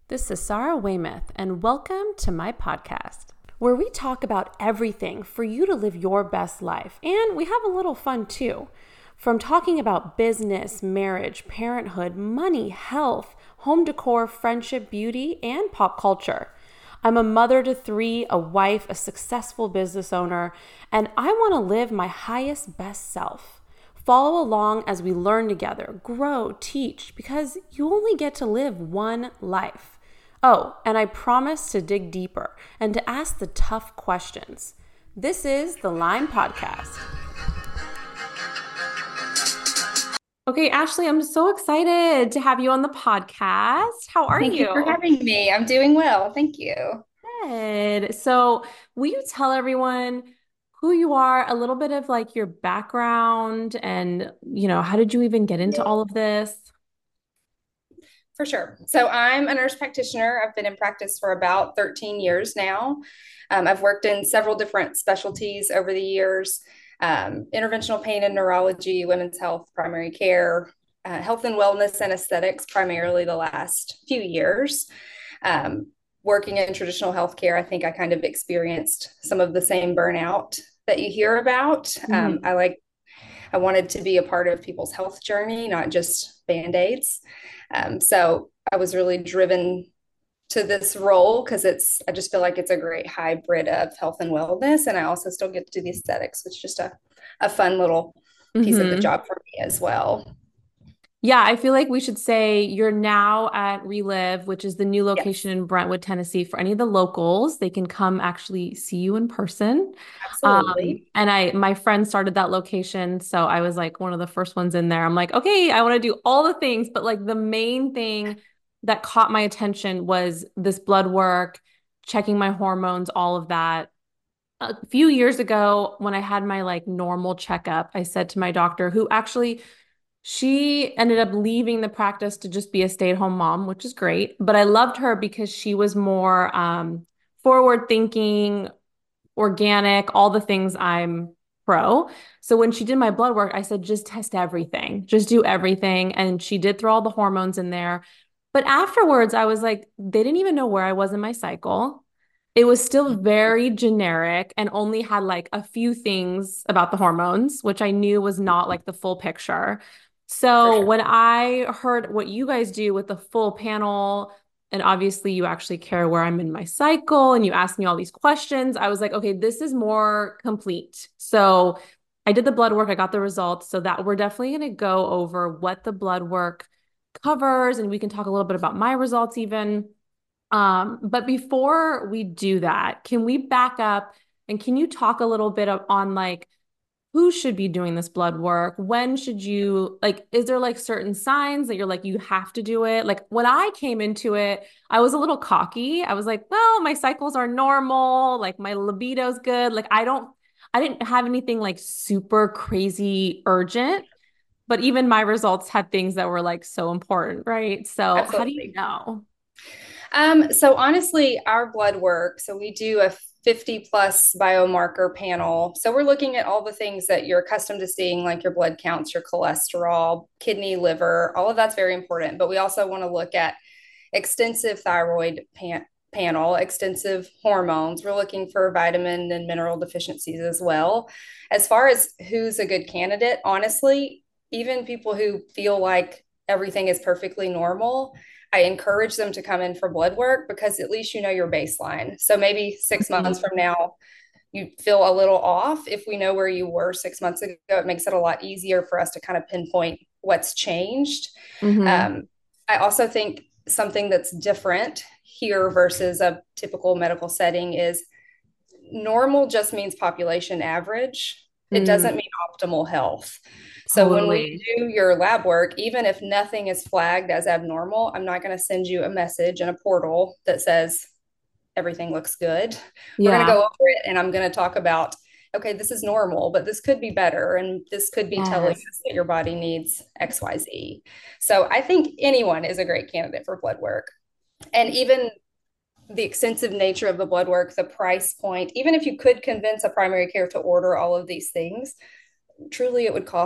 This is Sarah Weymouth, and welcome to my podcast, where we talk about everything for you to live your best life. And we have a little fun too. From talking about business, marriage, parenthood, money, health, home decor, friendship, beauty, and pop culture. I'm a mother to three, a wife, a successful business owner, and I want to live my highest, best self. Follow along as we learn together, grow, teach, because you only get to live one life. Oh, and I promise to dig deeper and to ask the tough questions. This is the Lime Podcast. Okay, Ashley, I'm so excited to have you on the podcast. How are Thank you for you? having me. I'm doing well. Thank you. Good. So, will you tell everyone who you are, a little bit of like your background and, how did you even get into all of this? For sure. So I'm a nurse practitioner. I've been in practice for about 13 years now. I've worked in several different specialties over the years, interventional pain and neurology, women's health, primary care, health and wellness, and aesthetics, primarily the last few years. Working in traditional healthcare, I think I kind of experienced some of the same burnout that you hear about. Mhm. I wanted to be a part of people's health journey, not just band-aids. So I was really driven to this role because I just feel like it's a great hybrid of health and wellness. And I also still get to do the aesthetics, which is just a fun little piece of the Mhm. job for me as well. Yeah, I feel like we should say you're now at Relive, which is the new location Yes, in Brentwood, Tennessee. For any of the locals, they can come actually see you in person. absolutely. And my friend started that location, so I was like one of the first ones in there. I'm like, okay, I want to do all the things, but like the main thing that caught my attention was this blood work, checking my hormones, all of that. A few years ago, when I had my like normal checkup, I said to my doctor, who actually she ended up leaving the practice to just be a stay-at-home mom, which is great. But I loved her because she was more forward thinking, organic, all the things I'm pro. So when she did my blood work, I said, just test everything, just do everything. And she did throw all the hormones in there. But afterwards, I was like, they didn't even know where I was in my cycle. It was still very generic and only had like a few things about the hormones, which I knew was not like the full picture. For So sure. when I heard what you guys do with the full panel, and obviously you actually care where I'm in my cycle and you ask me all these questions, I was like, okay, this is more complete. So I did the blood work, I got the results. So that we're definitely going to go over what the blood work covers, and we can talk a little bit about my results even. But before we do that, can we back up and can you talk a little bit on like who should be doing this blood work? When should you like, is there like certain signs that you're like, you have to do it? Like when I came into it, I was a little cocky. I was like, well, my cycles are normal, like my libido's good. Like I didn't have anything like super crazy urgent, but even my results had things that were like so important, right? So how do you Absolutely. know? So honestly, our blood work, so we do a 50 plus biomarker panel. So we're looking at all the things that you're accustomed to seeing, like your blood counts, your cholesterol, kidney, liver, all of that's very important. But we also want to look at extensive panel, extensive hormones. We're looking for vitamin and mineral deficiencies as well. As far as who's a good candidate, honestly, even people who feel like everything is perfectly normal, I encourage them to come in for blood work because at least you know your baseline. So maybe 6 months from now, you feel a little off. If we know where you were 6 months ago, it makes it a lot easier for us to kind of pinpoint what's changed. Mm-hmm. Um, I also think something that's different here versus a typical medical setting is normal just means population average. It doesn't Mm, mean optimal health. So when we totally. do your lab work, even if nothing is flagged as abnormal, I'm not going to send you a message in a portal that says everything looks good. We're going to Yeah. go over it and I'm going to talk about, okay, this is normal, but this could be better. And this could be telling Yes. us that your body needs XYZ. So I think anyone is a great candidate for blood work. And even the extensive nature of the blood work, the price point, even if you could convince a primary care to order all of these things, truly it would cost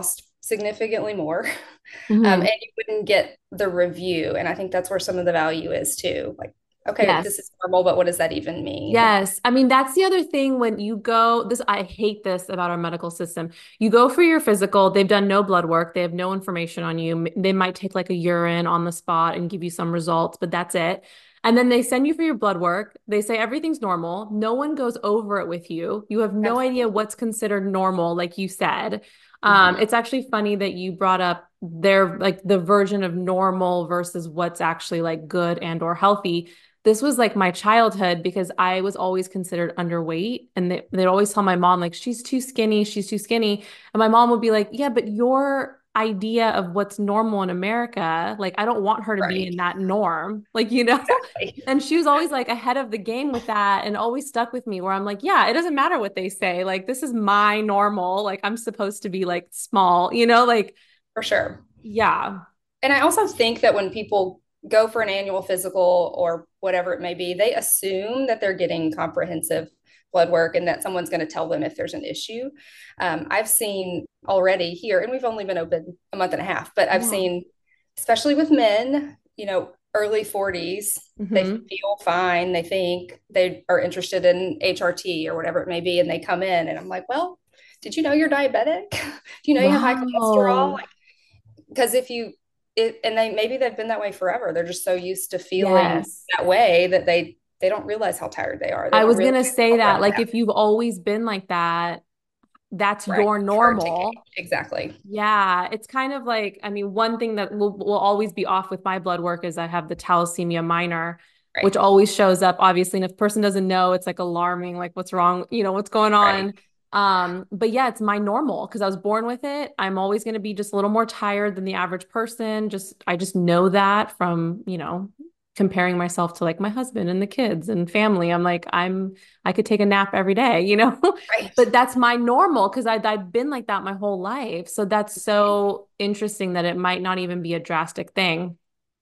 significantly more. And Hmm. you wouldn't get the review. And I think that's where some of the value is too. Like, okay, this Yes. is normal, but what does that even mean? Yes. I mean, that's the other thing when you go, this, I hate this about our medical system. You go for your physical, they've done no blood work, they have no information on you. They might take like a urine on the spot and give you some results, but that's it. And then they send you for your blood work. They say everything's normal. No one goes over it with you. You have no idea Absolutely. what's considered normal, like you said. Hmm. It's actually funny that you brought up their like the version of normal versus what's actually like good and or healthy. This was like my childhood because I was always considered underweight. And they'd always tell my mom, like, she's too skinny, she's too skinny. And my mom would be like, yeah, but your idea of what's normal in America, like, I don't want her to be Right. in that norm, like, you know? Exactly. And she was always like ahead of the game with that and always stuck with me where I'm like, yeah, it doesn't matter what they say. Like, this is my normal. Like, I'm supposed to be like small, you know? Like, For sure. yeah. And I also think that when people go for an annual physical or whatever it may be, they assume that they're getting comprehensive blood work and that someone's going to tell them if there's an issue. I've seen already here, and we've only been open a month and a half, but I've Yeah. seen, especially with men, early 40s, they Hmm. feel fine. They think they are interested in HRT or whatever it may be, and they come in, and I'm like, well, did you know you're diabetic? Do you know you have high cholesterol? Wow. Because if you and they maybe they've been that way forever, they're just so used to feeling Yes. that way that they don't realize how tired they are, they I don't was realize gonna say how that, run like, down. if you've always been like that, that's Right, your it's hard to normal. gauge. Exactly. Yeah, it's kind of like, I mean, one thing that will always be off with my blood work is I have the thalassemia minor, which Right. always shows up, obviously. And if a person doesn't know, it's like alarming, like what's wrong, what's going Right. on. But yeah, it's my normal because I was born with it. I'm always going to be just a little more tired than the average person. I just know that from, comparing myself to like my husband and the kids and family. I'm like, I could take a nap every day, Right. but that's my normal because I've been like that my whole life. So that's so interesting that it might not even be a drastic thing.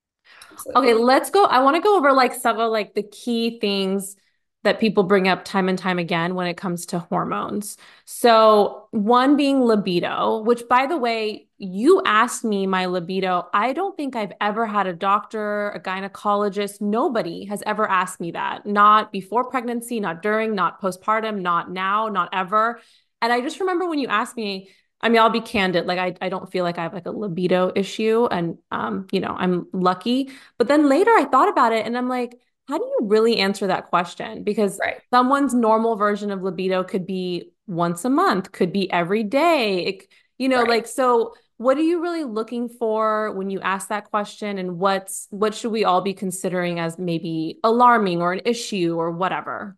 Okay, Absolutely. let's go. I want to go over like some of like the key things that people bring up time and time again when it comes to hormones. So, one being libido, which by the way, you asked me my libido. I don't think I've ever had a doctor, a gynecologist, nobody has ever asked me that. Not before pregnancy, not during, not postpartum, not now, not ever. And I just remember when you asked me, I mean, I'll be candid, like I don't feel like I have like a libido issue and I'm lucky. But then later I thought about it and I'm like, how do you really answer that question? Because Right. someone's normal version of libido could be once a month, could be every day. Right. Like, so what are you really looking for when you ask that question? And what should we all be considering as maybe alarming or an issue or whatever?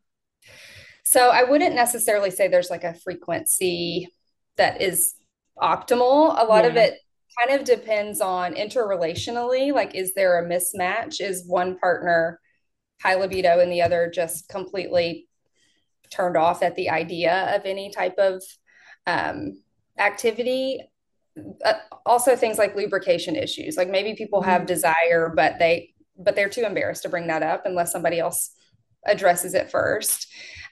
So I wouldn't necessarily say there's like a frequency that is optimal. A lot of Yeah. it kind of depends on interrelationally, like is there a mismatch? Is one partner high libido and the other just completely turned off at the idea of any type of um, activity. Uh, Also, things like lubrication issues. Like maybe people have Mm. desire, but they're too embarrassed to bring that up unless somebody else addresses it first.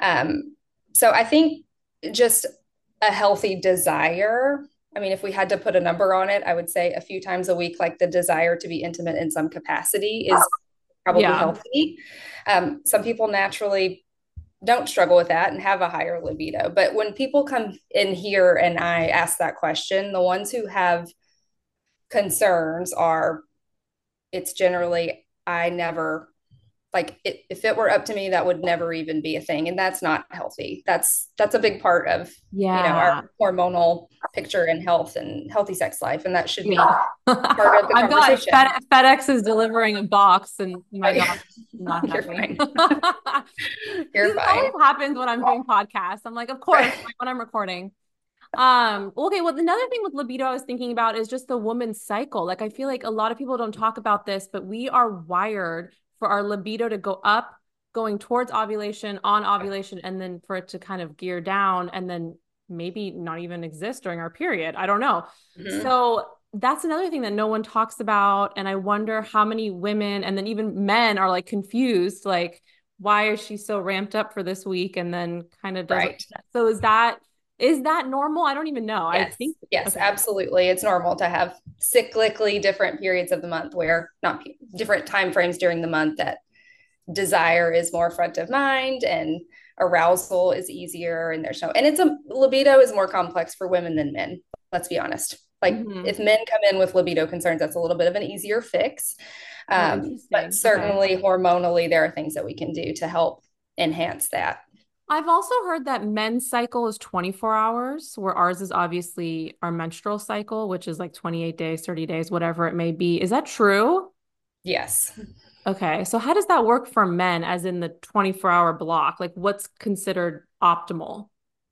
So I think just a healthy desire. I mean, if we had to put a number on it, I would say a few times a week, like the desire to be intimate in some capacity is probably Yeah. healthy. Some people naturally don't struggle with that and have a higher libido. But when people come in here and I ask that question, the ones who have concerns are it's generally, I never, like if it were up to me, that would never even be a thing. And that's not healthy. That's a big part of, our Yeah. hormonal picture and health and healthy sex life. And that should Yeah. be part of the I've got conversation. FedEx is delivering a box and my Right. dog is not You're happy. fine. You're This always fine. happens when I'm doing podcasts. I'm like, of course, Right. like when I'm recording. Okay, well, another thing with libido I was thinking about is just the woman's cycle. Like I feel like a lot of people don't talk about this, but we are wired for our libido to go up, going towards ovulation, on ovulation, and then for it to kind of gear down and then maybe not even exist during our period. I don't know. Mhm. So that's another thing that no one talks about. And I wonder how many women and then even men are like confused, like, why is she so ramped up for this week and then kind of doesn't. Right. So is that Is that normal? I don't even know. I Yes, think, yes, okay. absolutely. It's normal to have cyclically different periods of the month where not different time frames during the month that desire is more front of mind and arousal is easier and there's no and it's a libido is more complex for women than men. Let's be honest. Like Hmm. if men come in with libido concerns, that's a little bit of an easier fix. Oh, But interesting. Okay. certainly hormonally, there are things that we can do to help enhance that. I've also heard that men's cycle is 24 hours, where ours is obviously our menstrual cycle, which is like 28 days, 30 days, whatever it may be. Is that true? Yes. Okay. So how does that work for men, as in the 24-hour block? Like what's considered optimal?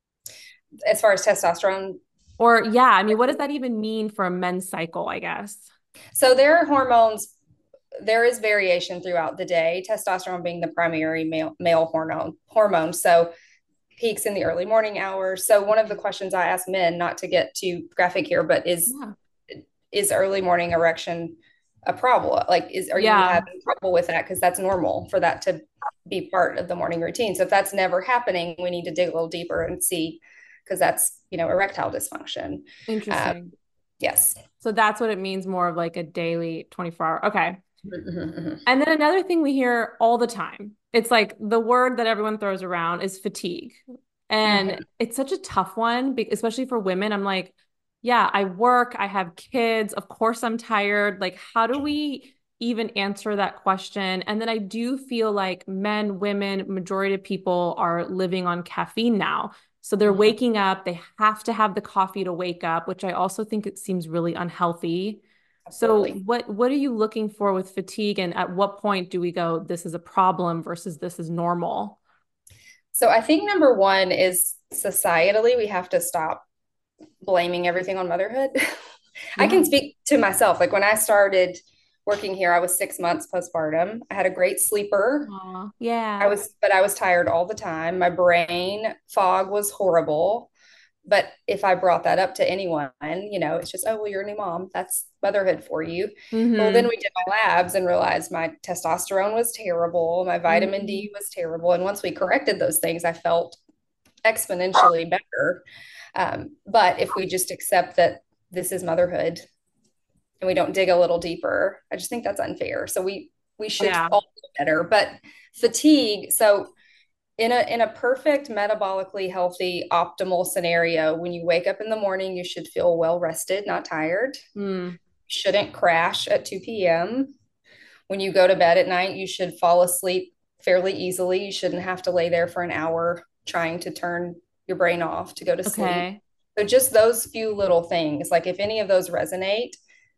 As far as testosterone, Or yeah, I mean, what does that even mean for a men's cycle, I guess? so there are hormones, there is variation throughout the day, testosterone being the primary male hormone. So peaks in the early morning hours. So one of the questions I ask men, not to get too graphic here, but Yeah. is early morning erection a problem? Like are you Yeah. having trouble with that? Because that's normal for that to be part of the morning routine. So if that's never happening, we need to dig a little deeper and see because that's erectile dysfunction. Uh, Interesting. yes. So that's what it means, more of like a daily 24-hour. Okay. Mm-hmm. And then another thing we hear all the time, it's like the word that everyone throws around is fatigue. And Mm-hmm. it's such a tough one, especially for women. I'm like, yeah, I work, I have kids. Of course, I'm tired. Like, how do we even answer that question? And then I do feel like men, women, majority of people are living on caffeine now. So they're Mm-hmm. waking up, they have to have the coffee to wake up, which I also think it seems really unhealthy. So Absolutely. what are you looking for with fatigue, and at what point do we go, this is a problem versus this is normal? So I think number one is societally, we have to stop blaming everything on motherhood. I Yeah. can speak to myself. Like when I started working here, I was 6 months postpartum. I had a great sleeper. Aw, I yeah. was, but I was tired all the time. My brain fog was horrible. But if I brought that up to anyone, it's just, oh, well, you're a new mom. That's motherhood for you. Well, then Mm-hmm. we did my labs and realized my testosterone was terrible. My vitamin Mm-hmm. D was terrible. And once we corrected those things, I felt exponentially better. But if we just accept that this is motherhood and we don't dig a little deeper, I just think that's unfair. So we should Yeah. all do better. But fatigue, so in a perfect metabolically healthy optimal scenario, when you wake up in the morning, you should feel well rested, not tired. Mm. You shouldn't crash at 2 p.m. When you go to bed at night, you should fall asleep fairly easily. You shouldn't have to lay there for an hour trying to turn your brain off to go to sleep. Okay. So just those few little things, like if any of those resonate,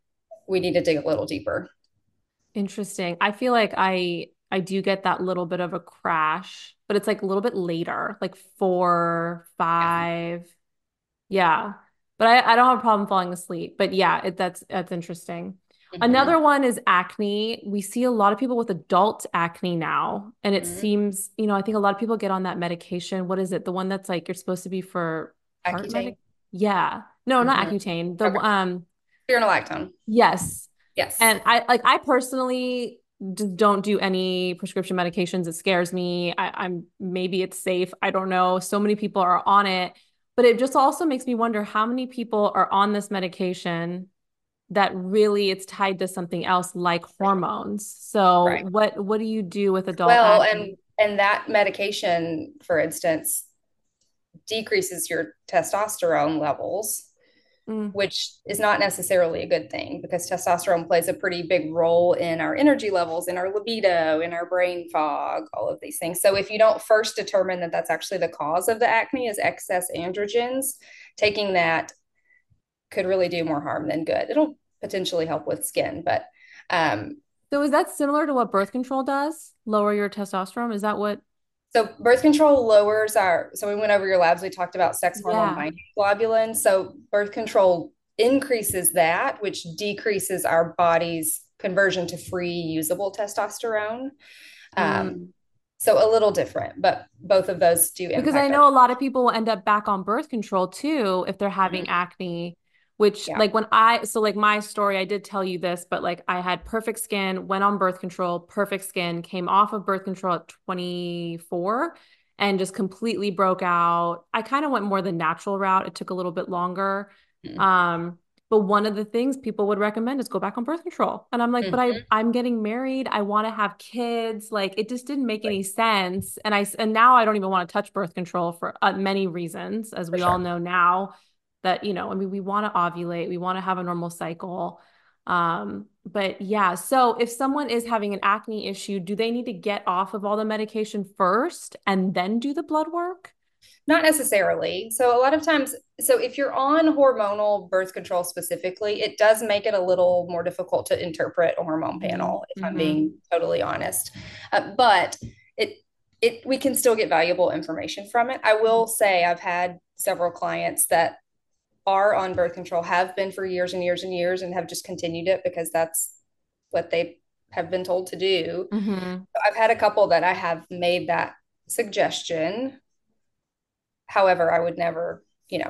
we need to dig a little deeper. Interesting. I feel like I do get that little bit of a crash, but it's like a little bit later, like four, Yeah. five. Yeah. But I don't have a problem falling asleep. But yeah, that's interesting. Another Mm-hmm. one is acne. We see a lot of people with adult acne now, and it Mm-hmm. seems, I think a lot of people get on that medication. What is it? The one that's like you're supposed to be for heart medic? Accutane. Yeah. No, not Mm-hmm. Accutane. The Okay. Spironolactone. yes. Yes. And I personally just don't do any prescription medications. It scares me. I'm maybe it's safe. I don't know. So many people are on it, but it just also makes me wonder how many people are on this medication that really it's tied to something else like hormones. So Right. what do you do with adult Well, acne? and that medication, for instance, decreases your testosterone levels, Mm, which is not necessarily a good thing because testosterone plays a pretty big role in our energy levels, in our libido, in our brain fog, all of these things. So if you don't first determine that that's actually the cause of the acne is excess androgens, taking that could really do more harm than good. It'll potentially help with skin, but um, so is that similar to what birth control does? Lower your testosterone? Is that what? so birth control lowers so we went over your labs, we talked about sex hormone Yeah. binding globulin. So birth control increases that, which decreases our body's conversion to free usable testosterone. Um, Mm. so a little different, but both of those do Because I impact our. know a lot of people will end up back on birth control too if they're having Mhm. acne, which Yeah. like so like my story, I did tell you this, but like I had perfect skin, went on birth control, perfect skin, came off of birth control at 24. and just completely broke out. I kind of went more the natural route. It took a little bit longer. Um, but one of the things people would recommend is go back on birth control. And I'm like, but Mm-hmm. I'm getting married. I want to have kids. Like it just didn't make any sense. And now I don't even want to touch birth control for many reasons, as For we all sure. know now that, I mean, we want to ovulate, we want to have a normal cycle. But yeah, so if someone is having an acne issue, do they need to get off of all the medication first and then do the blood work? Not necessarily. So a lot of times, so if you're on hormonal birth control specifically, it does make it a little more difficult to interpret a hormone Mm-hmm. panel, if I'm Mm-hmm. being totally honest. But it we can still get valuable information from it. I will say I've had several clients that are on birth control, have been for years and years and years, and have just continued it because that's what they have been told to do. Mm-hmm. I've had a couple that I have made that suggestion. However, I would never,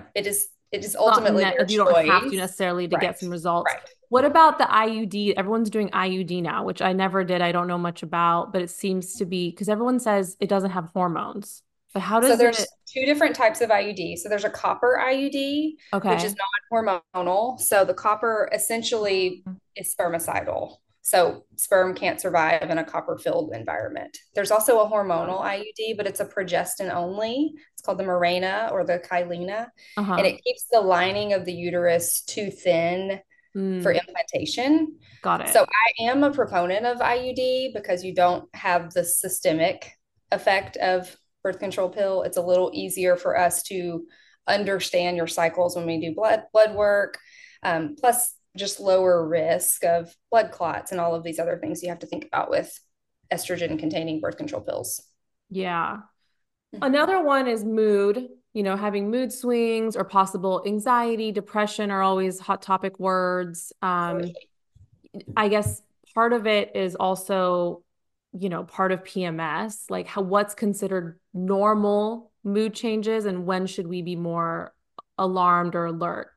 it is ultimately their You don't have to choice. necessarily to Right. get some results. Right. What about the IUD? Everyone's doing IUD now, which I never did. I don't know much about, but it seems to be because everyone says it doesn't have hormones. But how So does it? there's two different types of IUD. So there's a copper IUD, which is Okay. non-hormonal. So the copper essentially is spermicidal. So sperm can't survive in a copper-filled environment. There's also a Got hormonal it. IUD, but it's a progestin only. It's called the Mirena or the Kylena, and Uh-huh. it keeps the lining of the uterus too thin for Mm, implantation. got So it. I am a proponent of IUD because you don't have the systemic effect of birth control pill. It's a little easier for us to understand your cycles when we do blood work. Plus just lower risk of blood clots and all of these other things you have to think about with estrogen containing birth control pills. Yeah. Mhm. Another one is mood. Having mood swings or possible anxiety, depression are always hot topic words. Absolutely. I guess part of it is also, part of PMS, like what's considered normal mood changes and when should we be more alarmed or alert?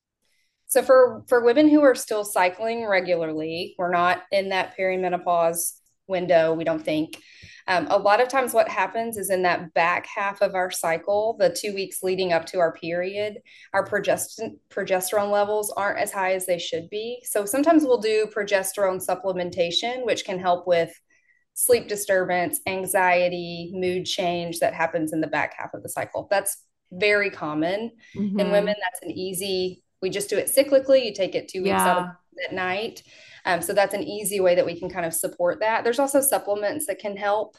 So for women who are still cycling regularly, we're not in that perimenopause window, we don't think. A lot of times what happens is in that back half of our cycle, the 2 weeks leading up to our period, our progesterone levels aren't as high as they should be. So sometimes we'll do progesterone supplementation, which can help with sleep disturbance, anxiety, mood change that happens in the back half of the cycle. That's very common in women. Mm-hmm. That's an easy, we just do it cyclically. You take it 2 weeks out of Yeah. at night. So that's an easy way that we can kind of support that. There's also supplements that can help,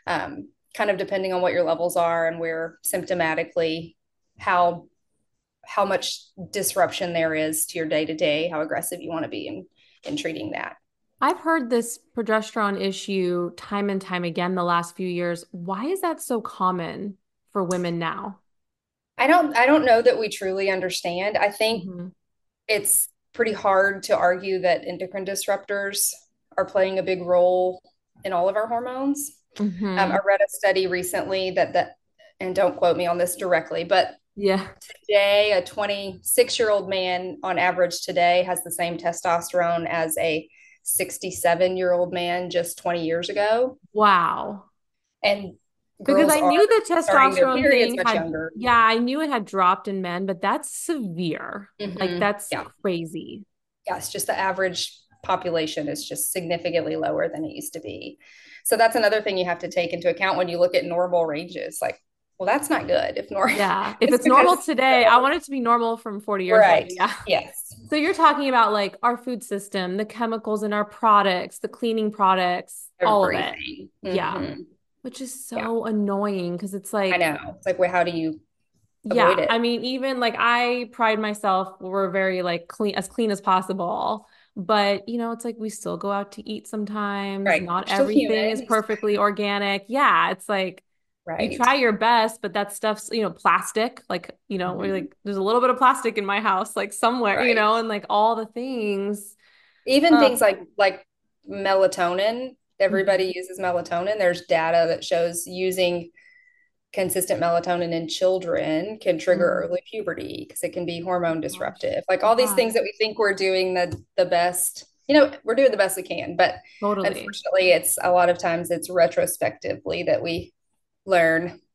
kind of depending on what your levels are and where symptomatically how how much disruption there is to your day to day, how aggressive you want to be in treating that. I've heard this progesterone issue time and time again the last few years. Why is that so common for women now? I don't know that we truly understand. I think Mm-hmm. it's pretty hard to argue that endocrine disruptors are playing a big role in all of our hormones. I Mm-hmm. read a study recently and don't quote me on this directly, but Yeah. today a 26-year-old man on average today has the same testosterone as a 67-year-old man just 20 years ago. Wow. And Because girls I are knew the starting their testosterone periods thing much had, younger. yeah, I knew it had dropped in men, but that's severe. Like that's Yeah. crazy. Yes, just the average population is just significantly lower than it used to be. So that's another thing you have to take into account when you look at normal ranges. Like, well, that's not good if nor Yeah. If just it's normal because today, I want it to be normal from 40 years ago. right. Yeah. Yes. So you're talking about like our food system, the chemicals in our products, the cleaning products, all of it. Everything. Yeah. Hmm. Which is Yeah. so annoying because it's I like, know. It's like, well, how do you avoid yeah, it? I mean, even like I pride myself, we're very like clean as possible. But, it's like we still go out to eat sometimes. Right. Not We're still everything is human. perfectly organic. Yeah, it's like you Right. try your best, but that stuff's, plastic. Like, we're Hmm. like, there's a little bit of plastic in my house, like somewhere, Right. and like all the things. Even Uh, things like melatonin. mhm. Everybody uses melatonin. There's data that shows using consistent melatonin in children can trigger Mm. early puberty because it can be hormone Gosh. disruptive. Like all these Yeah, things that we think we're doing the best, we're doing the best we can, but totally. unfortunately it's a lot of times it's retrospectively that we learn.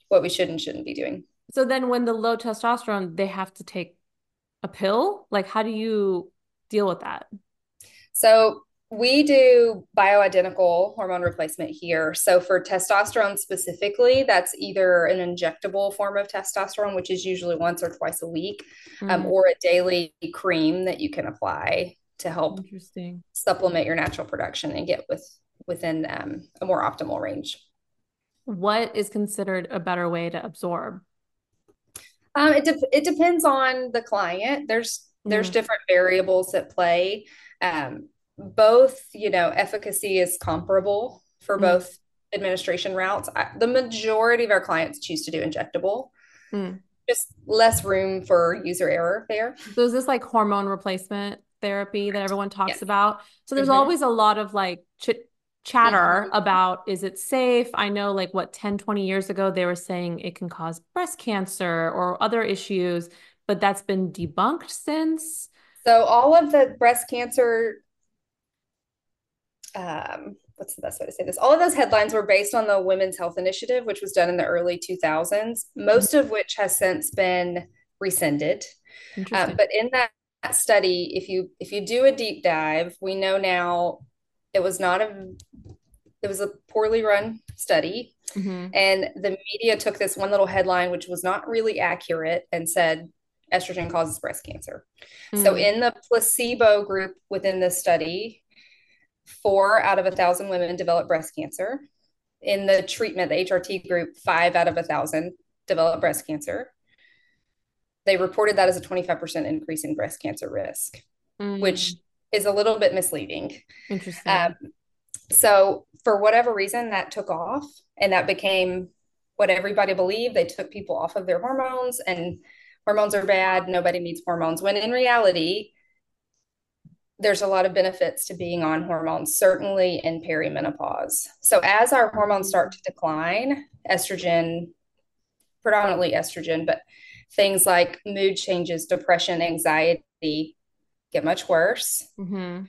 what we should and shouldn't be doing. So then when the low testosterone, they have to take a pill? Like, how do you deal with that? So we do bioidentical hormone replacement here. So for testosterone specifically, that's either an injectable form of testosterone, which is usually once or twice a week, Mm, or a daily cream that you can apply to help interesting. supplement your natural production and get within a more optimal range. What is considered a better way to absorb? It depends on the client. There's Mm, different variables at play. Both, efficacy is comparable for mm, both administration routes. The majority of our clients choose to do injectable, mm. just less room for user error there. So is this like hormone replacement therapy that everyone talks Yes. about? So there's Hmm. always a lot of like chatter Hmm. about is it safe? I know like what 10, 20 years ago they were saying it can cause breast cancer or other issues, but that's been debunked since. So all of the breast cancer, what's the best way to say this? All of those headlines were based on the Women's Health Initiative, which was done in the early 2000s, most of which has since been rescinded. Interesting. But in that study, if you do a deep dive, we know now it was not a it was a poorly run study, Hmm. and the media took this one little headline, which was not really accurate, and said estrogen causes breast cancer. So Mm. in the placebo group within this study, 4 out of 1,000 women developed breast cancer. In the treatment, the HRT group, 5 out of 1,000 developed breast cancer. They reported that as a 25% increase in breast cancer risk, which Mm. is a little bit misleading. Um, Interesting. so, for whatever reason, that took off and that became what everybody believed. They took people off of their hormones, and hormones are bad. Nobody needs hormones. When in reality, there's a lot of benefits to being on hormones, certainly in perimenopause. So, as our hormones start to decline, estrogen, predominantly estrogen, but things like mood changes, depression, anxiety get much worse. Mm-hmm.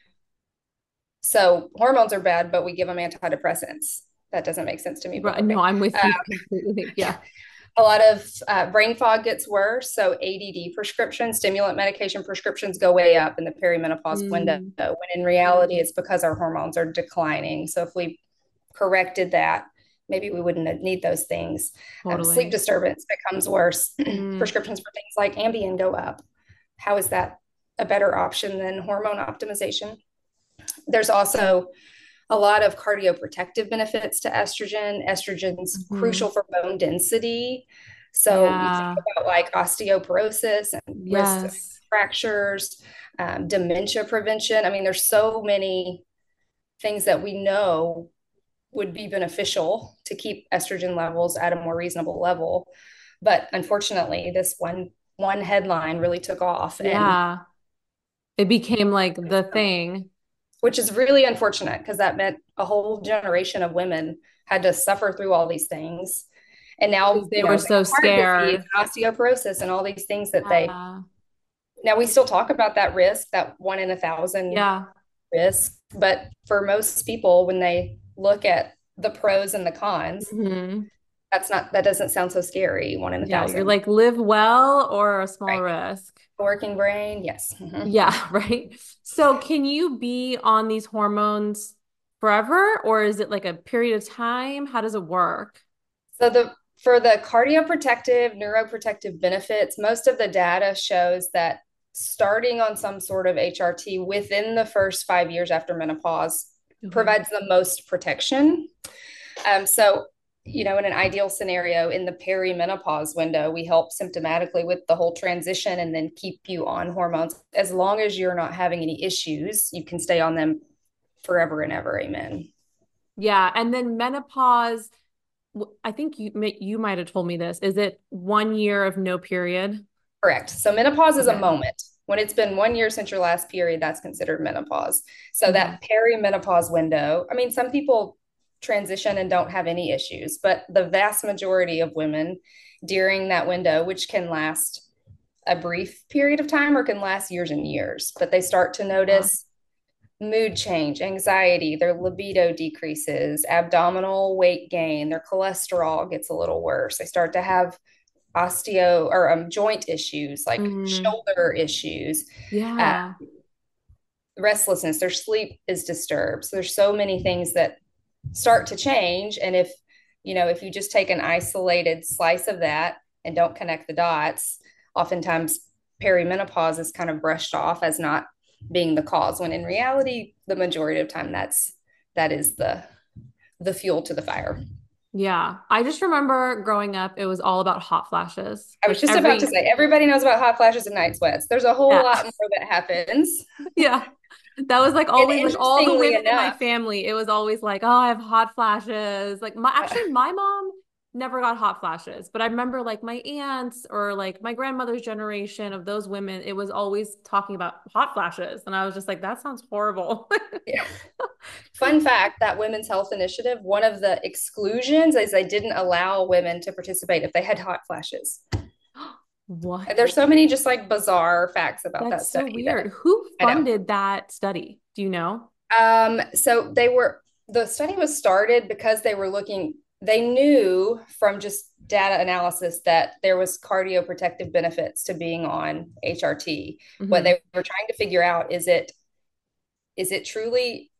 So hormones are bad, but we give them antidepressants. That doesn't make sense to me, but Right. No, okay. I'm with you completely. Yeah. A lot of brain fog gets worse. So ADD prescriptions, stimulant medication prescriptions go way up in the perimenopause window, Mm, when in reality, it's because our hormones are declining. So if we corrected that, maybe we wouldn't need those things. Sleep totally. disturbance becomes worse. Mm, Prescriptions for things like Ambien go up. How is that a better option than hormone optimization? There's also a lot of cardioprotective benefits to estrogen. Estrogen's mhm. crucial for bone density. So you think Yeah. about like osteoporosis and risk of Yes. fractures, dementia prevention. I mean, there's so many things that we know would be beneficial to keep estrogen levels at a more reasonable level. But unfortunately, this one headline really took off, and Yeah. It became like the thing which is really unfortunate because that meant a whole generation of women had to suffer through all these things. And because now, they they were have so heart disease scared. and osteoporosis and all these things that Yeah. now we still talk about that risk, that 1 in 1,000 Yeah. risk. But for most people, when they look at the pros and the cons, Hmm. that doesn't sound so scary. One in a Yeah. You're thousand. like live well or a small Right. risk. Working brain. Yes. Mhm. Yeah. Right. So can you be on these hormones forever or is it like a period of time? How does it work? So for the cardioprotective, neuroprotective benefits, most of the data shows that starting on some sort of HRT within the first 5 years after menopause Okay. provides the most protection. So, in an ideal scenario, in the perimenopause window, we help symptomatically with the whole transition and then keep you on hormones. As long as you're not having any issues, you can stay on them forever and ever. Amen. Yeah. And then menopause, I think you might have told me this. Is it 1 year of no period? Correct. So menopause is a Okay. moment. When it's been 1 year since your last period, that's considered menopause. So Hmm. that perimenopause window, I mean, some people transition and don't have any issues, but the vast majority of women during that window, which can last a brief period of time or can last years and years, but they start to Yeah. notice mood change, anxiety, their libido decreases, abdominal weight gain, their cholesterol gets a little worse. They start to have osteo or joint issues like Mm, shoulder issues, uh, yeah. restlessness, their sleep is disturbed. So there's so many things that start to change. And if you just take an isolated slice of that and don't connect the dots, oftentimes perimenopause is kind of brushed off as not being the cause, when in reality, the majority of time that is the fuel to the fire. Yeah. I just remember growing up, it was all about hot flashes. I was Like just about to every, say, everybody knows about hot flashes and night sweats. There's a whole yeah. lot more that happens. Yeah. That was like And always like all the interestingly women in my enough, family. It was always like, oh, I have hot flashes. Like my mom never got hot flashes, but I remember like my aunts or like my grandmother's generation of those women, it was always talking about hot flashes. And I was just like, that sounds horrible. yeah. Fun fact, that Women's Health Initiative, one of the exclusions is they didn't allow women to participate if they had hot flashes. What? There's so many just like bizarre facts about that That's so study that weird. Who I know. funded that study? Do you know? So the study was started because they knew from just data analysis that there was cardioprotective benefits to being on HRT. What Hmm. they were trying to figure out is it truly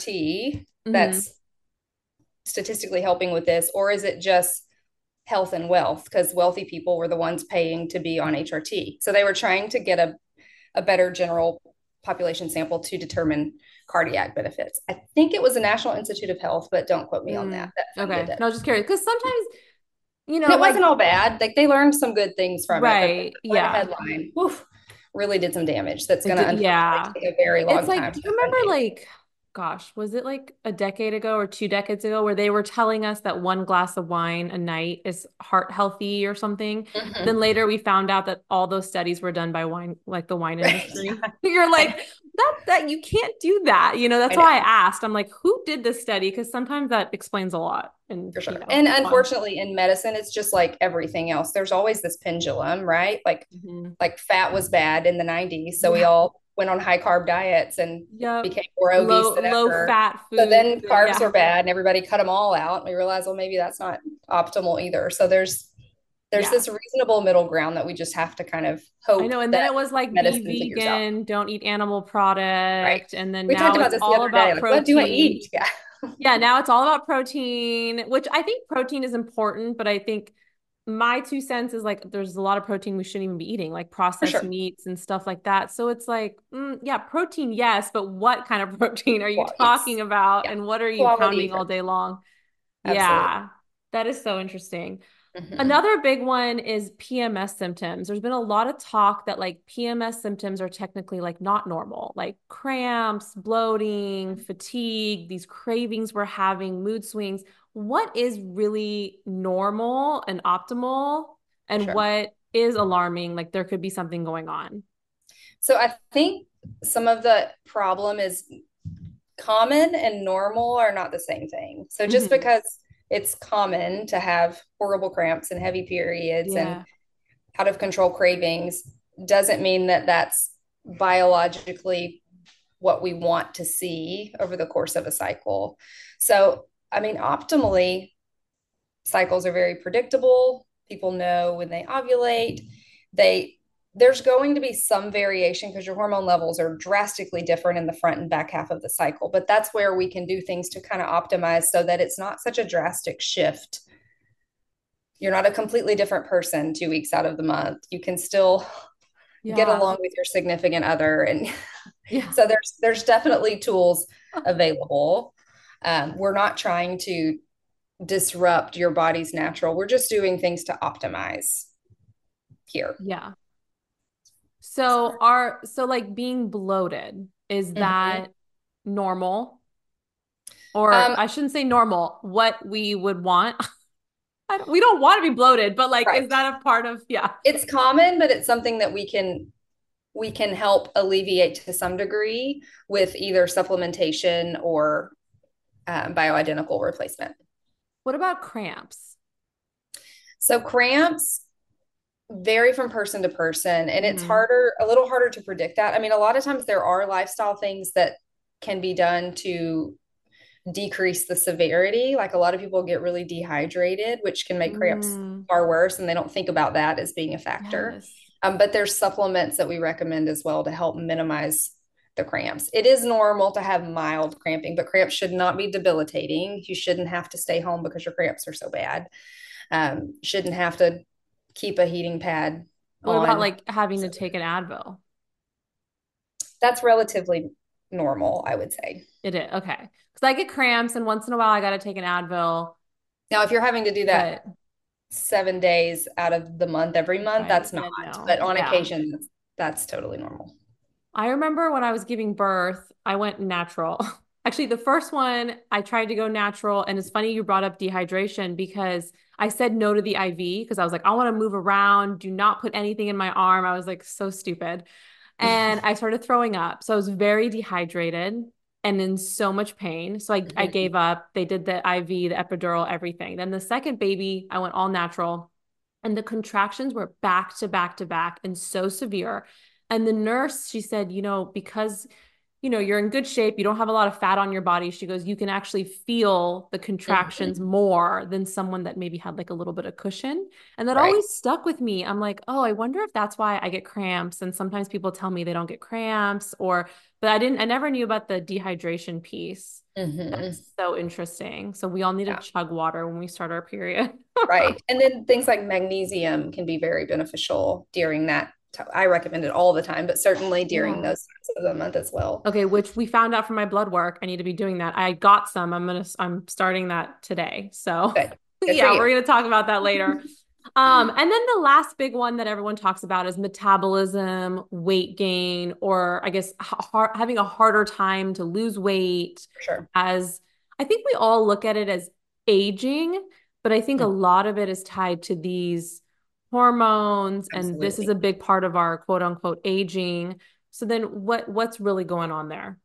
HRT Hmm. that's statistically helping with this, or is it just health and wealth? Because wealthy people were the ones paying to be on HRT. So they were trying to get a better general population sample to determine cardiac benefits. I think it was the National Institute of Health, but don't quote me on Mm. that funded Okay. it. No, just curious. Because sometimes, And it like, wasn't all bad. Like they learned some good things from it, but right. one Yeah. headline, woof, really did some damage that's going to unfortunately Yeah. take a very It's long like, time do to you remember unpaid. like, gosh, was it like a decade ago or 2 decades ago where they were telling us that one glass of wine a night is heart healthy or something? But then Mm-hmm. later we found out that all those studies were done by wine, like the wine Right. industry. You're like, that you can't do that. I That's know. why I asked. I'm like, who did this study? Because sometimes that explains a lot and, For sure. And it's fun. unfortunately, in medicine, it's just like everything else. There's always this pendulum, right? Hmm. Like fat was bad in the 90s. So we Yeah. all went on high carb diets and Yep. became more obese than Low ever. fat So foods. then And carbs yeah. were bad and everybody cut them all out. And we realized, well, maybe that's not optimal either. So there's Yeah. this reasonable middle ground that we just have to kind of I hope know. And then that it was like medicine figures out. be vegan, don't eat animal Right. product. And then We talked now about it's this the all other day. about Like, what do I protein. eat? Yeah. Yeah, now it's all about protein, which I think protein is important, but I think my 2 cents is like there's a lot of protein we shouldn't even be eating, like For processed sure. meats and stuff like that. So it's like, yeah, protein, yes, but what kind of protein are you Well, yes. talking about? Yeah. And what are you Quality pounding all protein. day long? Absolutely. Yeah, that is so interesting. Hmm. Another big one is PMS symptoms. There's been a lot of talk that like PMS symptoms are technically like not normal, like cramps, bloating, fatigue, these cravings we're having, mood swings. What is really normal and optimal, For and sure. what is alarming? Like there could be something going on. So I think some of the problem is common and normal are not the same thing. So just Hmm. because it's common to have horrible cramps and heavy periods and Yeah. out of control cravings doesn't mean that that's biologically what we want to see over the course of a cycle. So, I mean, optimally, cycles are very predictable. People know when they ovulate. They there's going to be some variation because your hormone levels are drastically different in the front and back half of the cycle. But that's where we can do things to kind of optimize so that it's not such a drastic shift. You're not a completely different person 2 weeks out of the month. You can still get Yeah. along with your significant other, and Yeah. so there's definitely tools available. We're not trying to disrupt your body's natural. We're just doing things to optimize here. Yeah. So like being bloated, is Mm-hmm. that normal? Or Um, I shouldn't say normal, what we would want. We don't want to be bloated, but like, is right. that a part of, yeah. It's common, but it's something that we can help alleviate to some degree with either supplementation or bioidentical replacement. What about cramps? So cramps vary from person to person, and it's Hmm. a little harder to predict that. I mean, a lot of times there are lifestyle things that can be done to decrease the severity. Like a lot of people get really dehydrated, which can make cramps Mm, far worse, and they don't think about that as being a factor. yes. But there's supplements that we recommend as well to help minimize the cramps. It is normal to have mild cramping, but cramps should not be debilitating. You shouldn't have to stay home because your cramps are so bad. Shouldn't have to keep a heating pad What about on. like having to So take an Advil? that's relatively normal, I would say. It is. Okay. Because I get cramps and once in a while I got to take an Advil, Now, if you're having to do that but 7 days out of the month every month, right, that's not. then no. But on Yeah. occasion, that's totally normal. I remember when I was giving birth, I went natural. Actually, the first one, I tried to go natural. And it's funny you brought up dehydration because I said no to the IV because I was like, I want to move around. Do not put anything in my arm. I was like, so stupid. And I started throwing up. So I was very dehydrated and in so much pain. So I Mhm. gave up. They did the IV, the epidural, everything. Then the second baby, I went all natural. And the contractions were back to back to back and so severe. And the nurse, she said, because you're in good shape, you don't have a lot of fat on your body. She goes, you can actually feel the contractions Mhm. more than someone that maybe had like a little bit of cushion. And that Right. always stuck with me. I'm like, oh, I wonder if that's why I get cramps. And sometimes people tell me they don't get cramps but I never knew about the dehydration piece. Hmm. That's so interesting. So we all need to Yeah. chug water when we start our period. Right. And then things like magnesium can be very beneficial during that. I recommend it all the time, but certainly during Yeah. those times of the month as well. Okay, which we found out from my blood work. I need to be doing that. I got some. I'm starting that today. So Good. Good for yeah, you. we're gonna talk about that later. And then the last big one that everyone talks about is metabolism, weight gain, or I guess having a harder time to lose weight. For sure. As I think we all look at it as aging, but I think a lot of it is tied to these hormones, and this is Absolutely. a big part of our quote unquote aging. So then what's really going on there?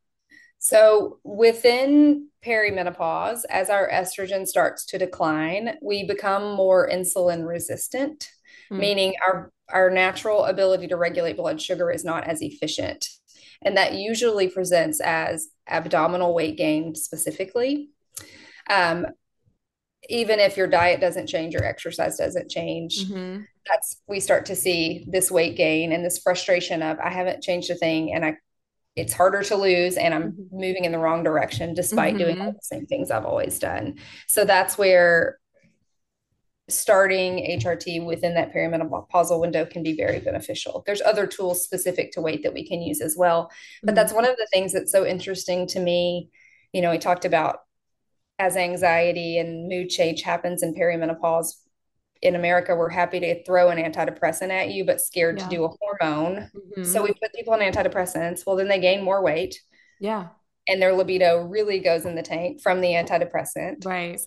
So within perimenopause, as our estrogen starts to decline, we become more insulin resistant, Mm, meaning our natural ability to regulate blood sugar is not as efficient. And that usually presents as abdominal weight gain specifically. Um, Even if your diet doesn't change, your exercise doesn't change, hmm that's we start to see this weight gain and this frustration of I haven't changed a thing and I it's harder to lose and I'm hmm moving in the wrong direction despite doing all hmm the same things I've always done. So that's where starting HRT within that perimenopausal window can be very beneficial. There's other tools specific to weight that we can use as well, but hmm that's one of the things that's so interesting to me. We talked about as anxiety and mood change happens in perimenopause. In America, we're happy to throw an antidepressant at you, but scared to Yeah. do a hormone. So hmm we put people on antidepressants. Well, then they gain more weight Yeah. and their libido really goes in the tank from the antidepressant. Right.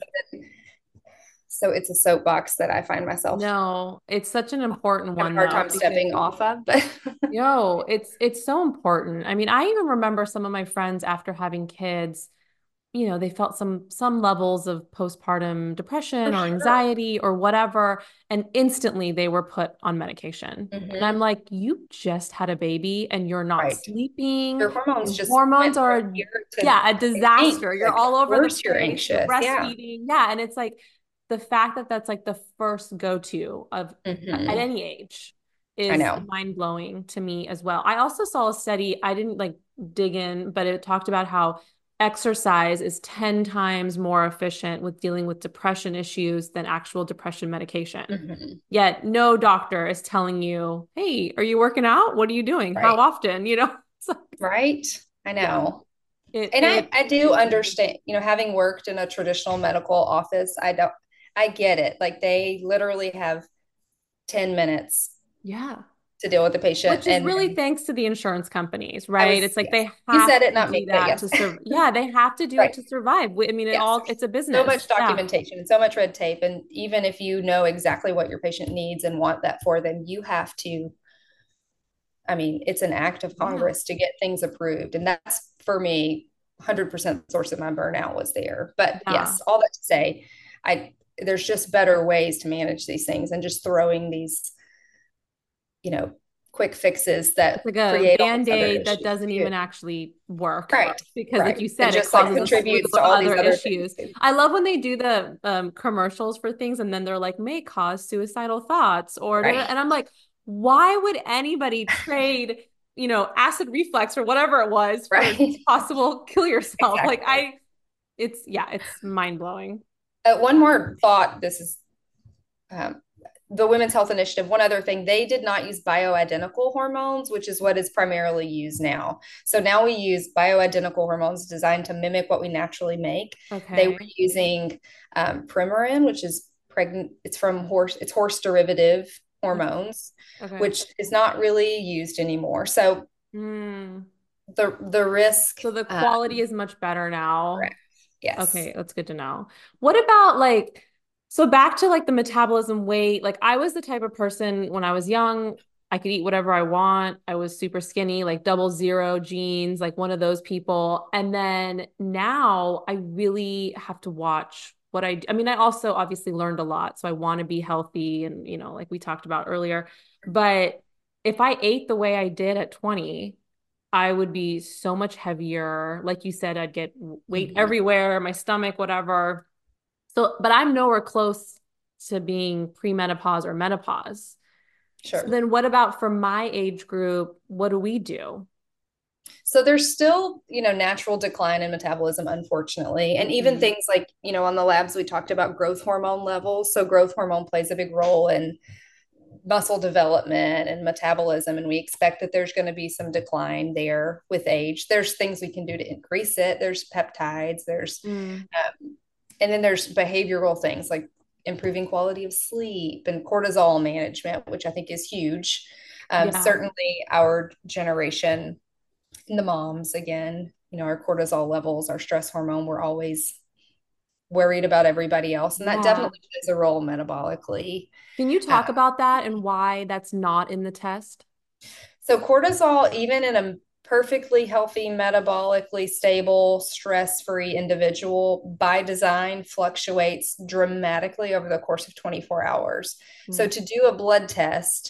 So it's a soapbox that I find myself No, it's such an important having a one hard though, time because stepping off of. But it's so important. I mean, I even remember some of my friends after having kids, they felt some levels of postpartum for depression or sure. anxiety or whatever, and instantly they were put on medication. And I'm Hmm. like, you just had a baby and you're not Right. sleeping. Your hormones Your just hormones went from are, here to yeah, a I think disaster. You're like, of all over the course you're place. You're anxious. Yeah. breastfeeding. Yeah. And it's like the fact that that's like the first go-to of at Hmm. any age I is know. mind-blowing to me as well. I also saw a study, I didn't like dig in, but it talked about how exercise is 10 times more efficient with dealing with depression issues than actual depression medication. Hmm. Yet no doctor is telling you, hey, are you working out? What are you doing? How Right. often? It's like, Right. I yeah, know. it And I, it I do is understand, having worked in a traditional medical office, I get it. Like they literally have 10 minutes yeah. to deal with the patient. Which is And really then thanks to the insurance companies, right? It's like yes, they you have said it, to not me, do but that yes. to serve. Yeah, they have to do it Right. to survive. I mean, Yes. it's a So business. much Yeah. documentation and so much red tape. And even if you know exactly what your patient needs and want that for them, you have to, I mean, it's an act of Yeah. Congress to get things approved. And that's for me, 100% source of my burnout was there. But Yeah. yes, all that to say, there's just better ways to manage these things and just throwing these, you know, quick fixes It's that like a create all these other band-aid that issues. doesn't even actually work Right, because like right. you And said, it just like causes a slew contributes to of all these other other things issues. too. I love when they do the commercials for things and then they're like, may cause suicidal thoughts or Right, and I'm like, why would anybody trade, acid reflux or whatever it was for right. possible kill yourself? Like Exactly. it's mind-blowing. One more thought. This is um, the Women's Health Initiative. One other thing, they did not use bioidentical hormones, which is what is primarily used now. So now we use bioidentical hormones designed to mimic what we naturally make. They were Okay. using Premarin, which is pregnant. It's from horse. It's horse derivative hormones, Okay. which is not really used anymore. So Mm. the risk. So the quality is much better now. Correct. Yes. Okay, that's good to know. What about so back to like the metabolism weight, like I was the type of person when I was young, I could eat whatever I want. I was super skinny, like 00 jeans, like one of those people. And then now I really have to watch I mean, I also obviously learned a lot, so I want to be healthy and, like we talked about earlier. But if I ate the way I did at 20, I would be so much heavier. Like you said, I'd get weight Mhm. everywhere, my stomach, whatever. So, but I'm nowhere close to being premenopause or menopause. So Sure. then what about for my age group? What do we do? So there's still, natural decline in metabolism, unfortunately. And even Mm-hmm. things like, on the labs, we talked about growth hormone levels. So growth hormone plays a big role in muscle development and metabolism. And we expect that there's going to be some decline there with age. There's things we can do to increase it. There's peptides, Mm, and then there's behavioral things like improving quality of sleep and cortisol management, which I think is huge. yeah. Certainly, our generation, the moms, again, our cortisol levels, our stress hormone, we're always worried about everybody else. And that Yeah. definitely plays a role metabolically. Can you Uh, talk about that and why that's not in the test? so, cortisol, even in a perfectly healthy, metabolically stable, stress free individual, by design, fluctuates dramatically over the course of 24 hours. So, Mm, to do a blood test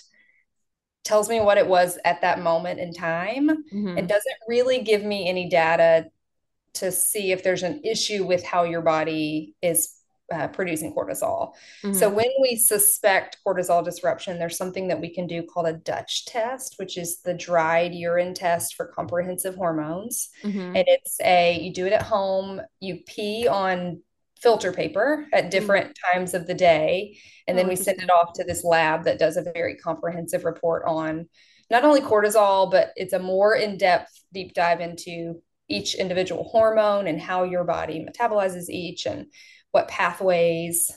tells me what it was at that moment in time and mm-hmm. doesn't really give me any data to see if there's an issue with how your body is producing cortisol. So Mm-hmm. when we suspect cortisol disruption, there's something that we can do called a Dutch test, which is the dried urine test for comprehensive hormones. Mm-hmm. And you do it at home, you pee on filter paper at Mm. different times of the day, and Oh, then we send it interesting. off to this lab that does a very comprehensive report on not only cortisol, but it's a more in-depth deep dive into each individual hormone and how your body metabolizes each and what pathways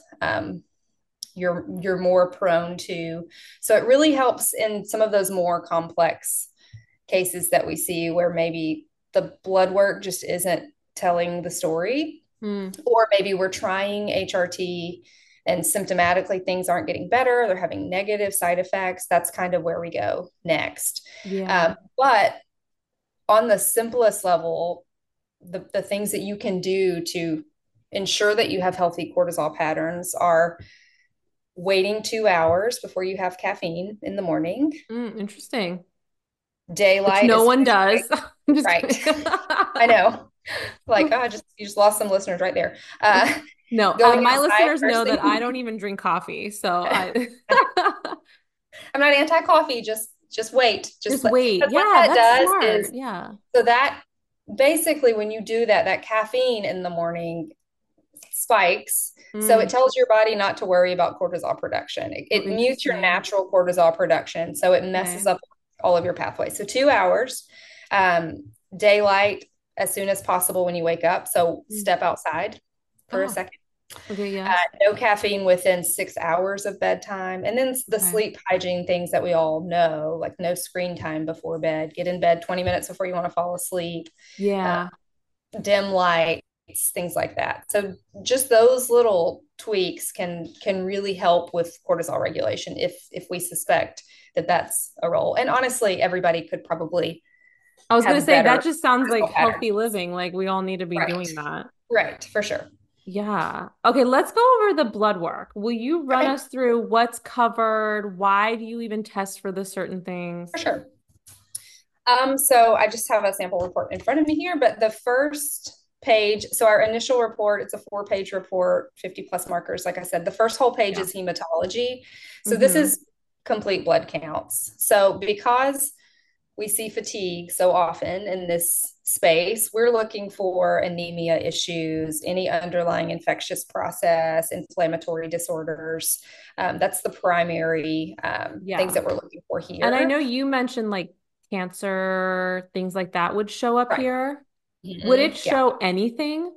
you're more prone to. So it really helps in some of those more complex cases that we see where maybe the blood work just isn't telling the story, Mm. or maybe we're trying HRT and symptomatically things aren't getting better, they're having negative side effects. That's kind of where we go next. Yeah. But on the simplest level, the things that you can do to ensure that you have healthy cortisol patterns are waiting 2 hours before you have caffeine in the morning, Interesting. Which daylight no as soon one as you does. wake. I'm just Right. kidding. I know. Like, oh, you just lost some listeners right there. No, Going my outside listeners first know that I thing. don't even drink coffee. So I'm not anti-coffee, just wait. just wait. Because what Yeah, that that's does smart. is Yeah. so that basically when you do that caffeine in the morning spikes. So it Mm. tells your body not to worry about cortisol production. Oh, It mutes your interesting. natural cortisol production. So it messes Okay. up all of your pathways. So 2 hours, daylight as soon as possible when you wake up. So Mm. step outside for a Oh, second. okay. Yes. No caffeine within 6 hours of bedtime. And then the Okay. sleep hygiene things that we all know, like no screen time before bed, get in bed 20 minutes before you want to fall asleep, uh, Yeah. dim lights, things like that. So just those little tweaks can really help with cortisol regulation if we suspect that that's a role. And honestly, everybody could probably I was gonna have say that better just sounds like cortisol patterns. healthy living. Like we all need to be Right. doing that. Right, for sure. Yeah. Okay, let's go over the blood work. Will you run Okay, us through what's covered? Why do you even test for the certain for things? sure. So I just have a sample report in front of me here, but the first page, so our initial report, it's a 4-page report, 50 plus markers. Like I said, the first whole page Yeah. is hematology. So this Mm-hmm. is complete blood counts. So because we see fatigue so often in this space, we're looking for anemia issues, any underlying infectious process, inflammatory disorders. That's the primary things Yeah. that we're looking for And I here. know you mentioned like cancer, things like that would show up Right. here. Would it Yeah. show anything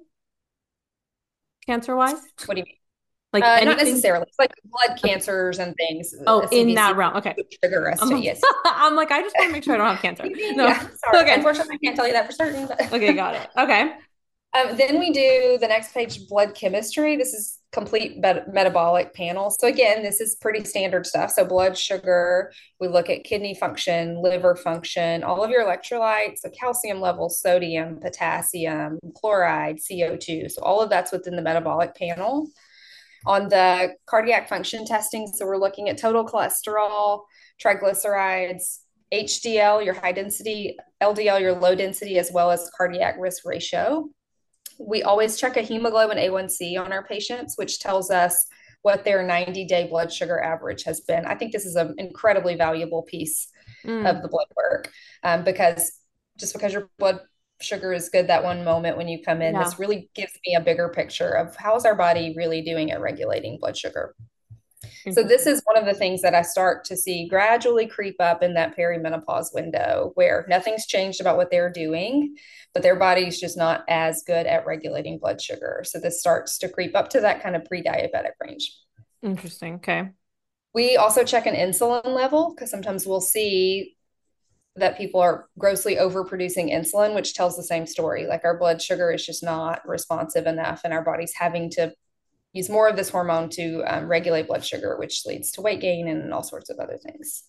cancer-wise? What do you mean? Like Not anything? necessarily. It's like blood Okay. cancers and things. Oh, in CBC that realm. Okay. would trigger us I'm to like, yes, yes. I'm like, I just want to make sure I don't have cancer. No. Yeah, sorry. Okay. Unfortunately, I can't tell you that for certain. But Okay, got it. Okay. then we do the next page, blood chemistry. This is complete metabolic panel. So again, this is pretty standard stuff. So blood sugar, we look at kidney function, liver function, all of your electrolytes, so calcium levels, sodium, potassium, chloride, CO2. So all of that's within the metabolic panel. On the cardiac function testing, so we're looking at total cholesterol, triglycerides, HDL, your high density, LDL, your low density, as well as cardiac risk ratio. We always check a hemoglobin A1C on our patients, which tells us what their 90-day blood sugar average has been. I think this is an incredibly valuable piece of Mm, the blood work because just because your blood sugar is good that one moment when you come in, yeah. this really gives me a bigger picture of how is our body really doing at regulating blood sugar. So this Interesting. is one of the things that I start to see gradually creep up in that perimenopause window where nothing's changed about what they're doing, but their body's just not as good at regulating blood sugar. So this starts to creep up to that kind of pre-diabetic range. Interesting. Okay. We also check an insulin level because sometimes we'll see that people are grossly overproducing insulin, which tells the same story. Like our blood sugar is just not responsive enough, and our body's having to use more of this hormone to regulate blood sugar, which leads to weight gain and all sorts of other things.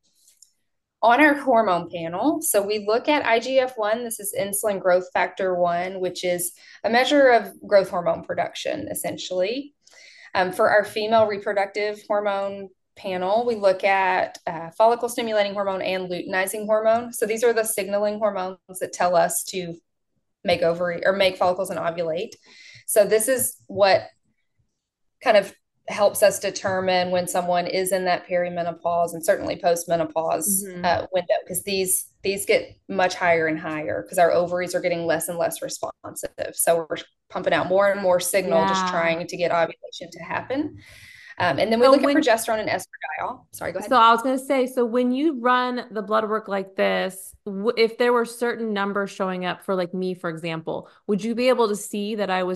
On our hormone panel, so we look at IGF-1. This is insulin growth factor 1, which is a measure of growth hormone production, essentially. For our female reproductive hormone panel, we look at follicle stimulating hormone and luteinizing hormone. So these are the signaling hormones that tell us to make ovary or make follicles and ovulate. So this is what kind of helps us determine when someone is in that perimenopause and certainly postmenopause Hmm. window because these get much higher and higher because our ovaries are getting less and less responsive. So we're pumping out more and more signal, just Yeah. trying to get ovulation to happen. And then we So look at when, progesterone and estradiol. Sorry, go ahead. so I was going to say, so when you run the blood work like this, if there were certain numbers showing up for like me, for example, would you be able to see that I was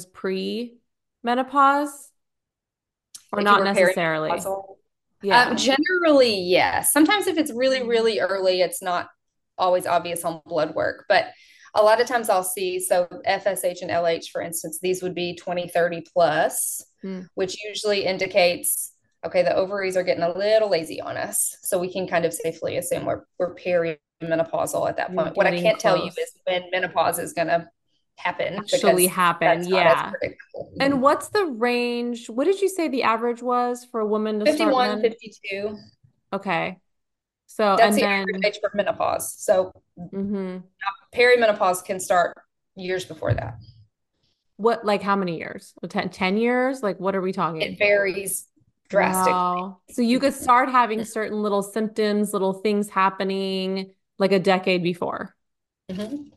pre-menopause or If you not were necessarily? perimenopausal, Yeah. generally, yes. Sometimes if it's really, Mhm. really early, it's not always obvious on blood work, but a lot of times I'll see, so FSH and LH, for instance, these would be 20, 30 plus, Mm. which usually indicates, okay, the ovaries are getting a little lazy on us. So we can kind of safely assume we're perimenopausal at that You're point. What I getting can't tell you close. is when menopause is going to happen Actually because happen. that's not as Yeah. predictable. And what's the range? What did you say the average was for a woman to start 51, men? 52. Okay. So, That's and the average then, age for menopause. So hmm perimenopause can start years before that. what, like how many years? 10 years? Like, what are we It talking? varies drastically. Wow. So you could start having certain little symptoms, little things happening like a decade before. Mhm.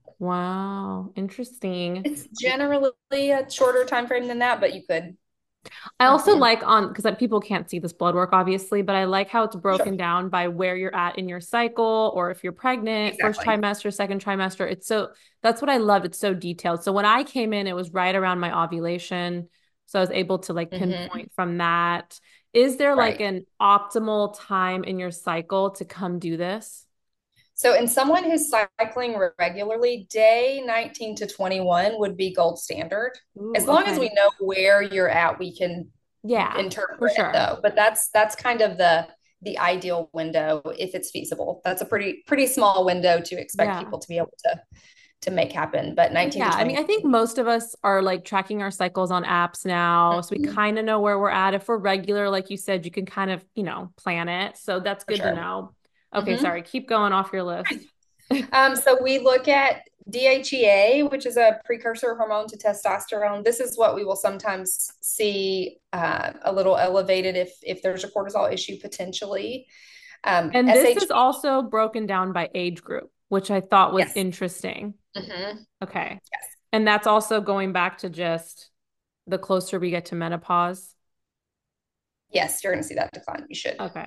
Wow. Interesting. It's generally a shorter time frame than that, but you could. I also Mhm. like on because people can't see this blood work, obviously, but I like how it's Sure. broken down by where you're at in your cycle or if you're pregnant, first Exactly. trimester, second trimester. It's so that's what I loved. It's so detailed. So when I came in, it was right around my ovulation. So I was able to like Hmm. pinpoint from that. Is there like Right. an optimal time in your cycle to come do this? So, in someone who's cycling regularly, day 19 to 21 would be gold standard. Ooh, As long as we okay. know where you're at, we can Yeah, interpret for it sure. though. But that's kind of the ideal window if it's feasible. That's a pretty small window to expect Yeah. people to be able to to make happen. But 19 Yeah, to I mean, 20. I think most of us are like tracking our cycles on apps now. So we Mhm, kind of know where we're at. If we're regular, like you said, you can kind of, plan it. So that's for good to sure. know. Okay, Hmm. sorry, keep going off your list. So we look at DHEA, which is a precursor hormone to testosterone. This is what we will sometimes see a little elevated if there's a cortisol issue potentially. And this is SHB, also broken down by age group, which I thought was yes. interesting. Hmm. Okay. Yes. And that's also going back to just the closer we get to menopause. Yes, you're going to see that decline. You should. Okay.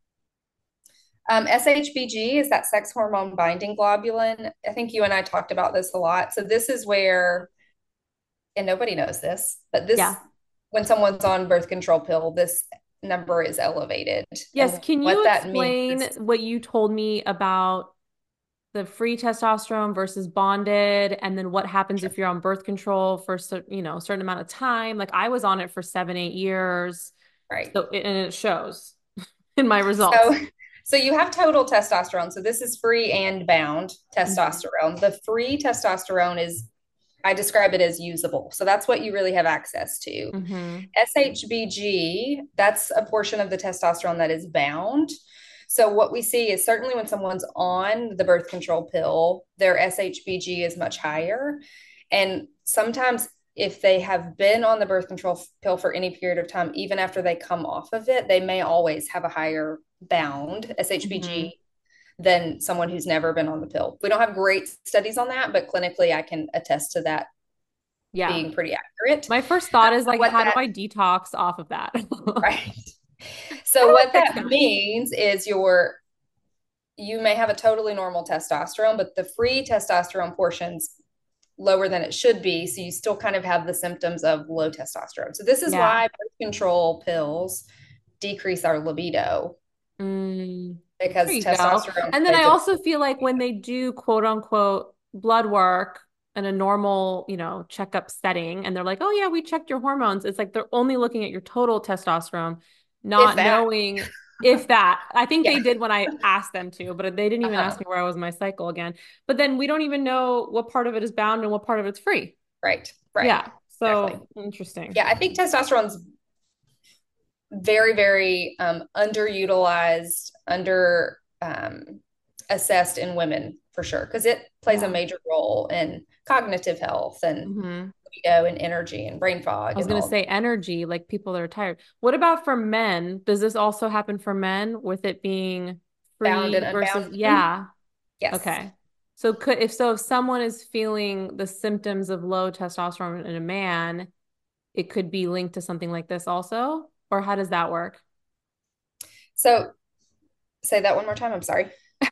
SHBG is that sex hormone binding globulin. I think you and I talked about this a lot. So this is where, and nobody knows this, but this, Yeah. when someone's on birth control pill, this number is elevated. Yes. And Can you what that means explain is, what you told me about the free testosterone versus bonded, and then what happens if you're on birth control for a certain amount of time? Like I was on it for 7, 8 years, right. and it shows in my results. So, so you have total testosterone. So this is free and bound Hmm. testosterone. The free testosterone is, I describe it as usable. So that's what you really have access to. Hmm. SHBG, that's a portion of the testosterone that is bound. So what we see is certainly when someone's on the birth control pill, their SHBG is much higher. And sometimes if they have been on the birth control pill for any period of time, even after they come off of it, they may always have a higher bound Hmm. SHBG than someone who's never been on the pill. We don't have great studies on that, but clinically I can attest to that Yeah. being pretty accurate. My first thought is So like, what how do that I detox off of that? right. How So do I what fix that that? means is you may have a totally normal testosterone, but the free testosterone portions lower than it should be. So you still kind of have the symptoms of low testosterone. So this is Yeah. why birth control pills decrease our libido Mm, there because you go. testosterone And then I plays a also feel like when they do quote unquote blood work in a normal, checkup setting, and they're like, oh, yeah, we checked your hormones. It's like they're only looking at your total testosterone, if not that. knowing if that. I think Yeah. they did when I asked them to, but they didn't even ask Uh-huh. me where I was in my cycle again. But then we don't even know what part of it is bound and what part of it's free. Right. Right. Yeah. Exactly. So interesting. Yeah. I think testosterone's very, very underutilized, under assessed in women for sure, because it plays a Yeah. major role in cognitive health and Hmm. libido and energy and brain I fog was and going to all say energy, like people that are tired. What about for men? Does this also happen for men with it being bound and free versus, unbound. Mhm. yeah. Yes. Okay. So if someone is feeling the symptoms of low testosterone in a man, it could be linked to something like this also? Or how does that work? So say that one more time. I'm sorry.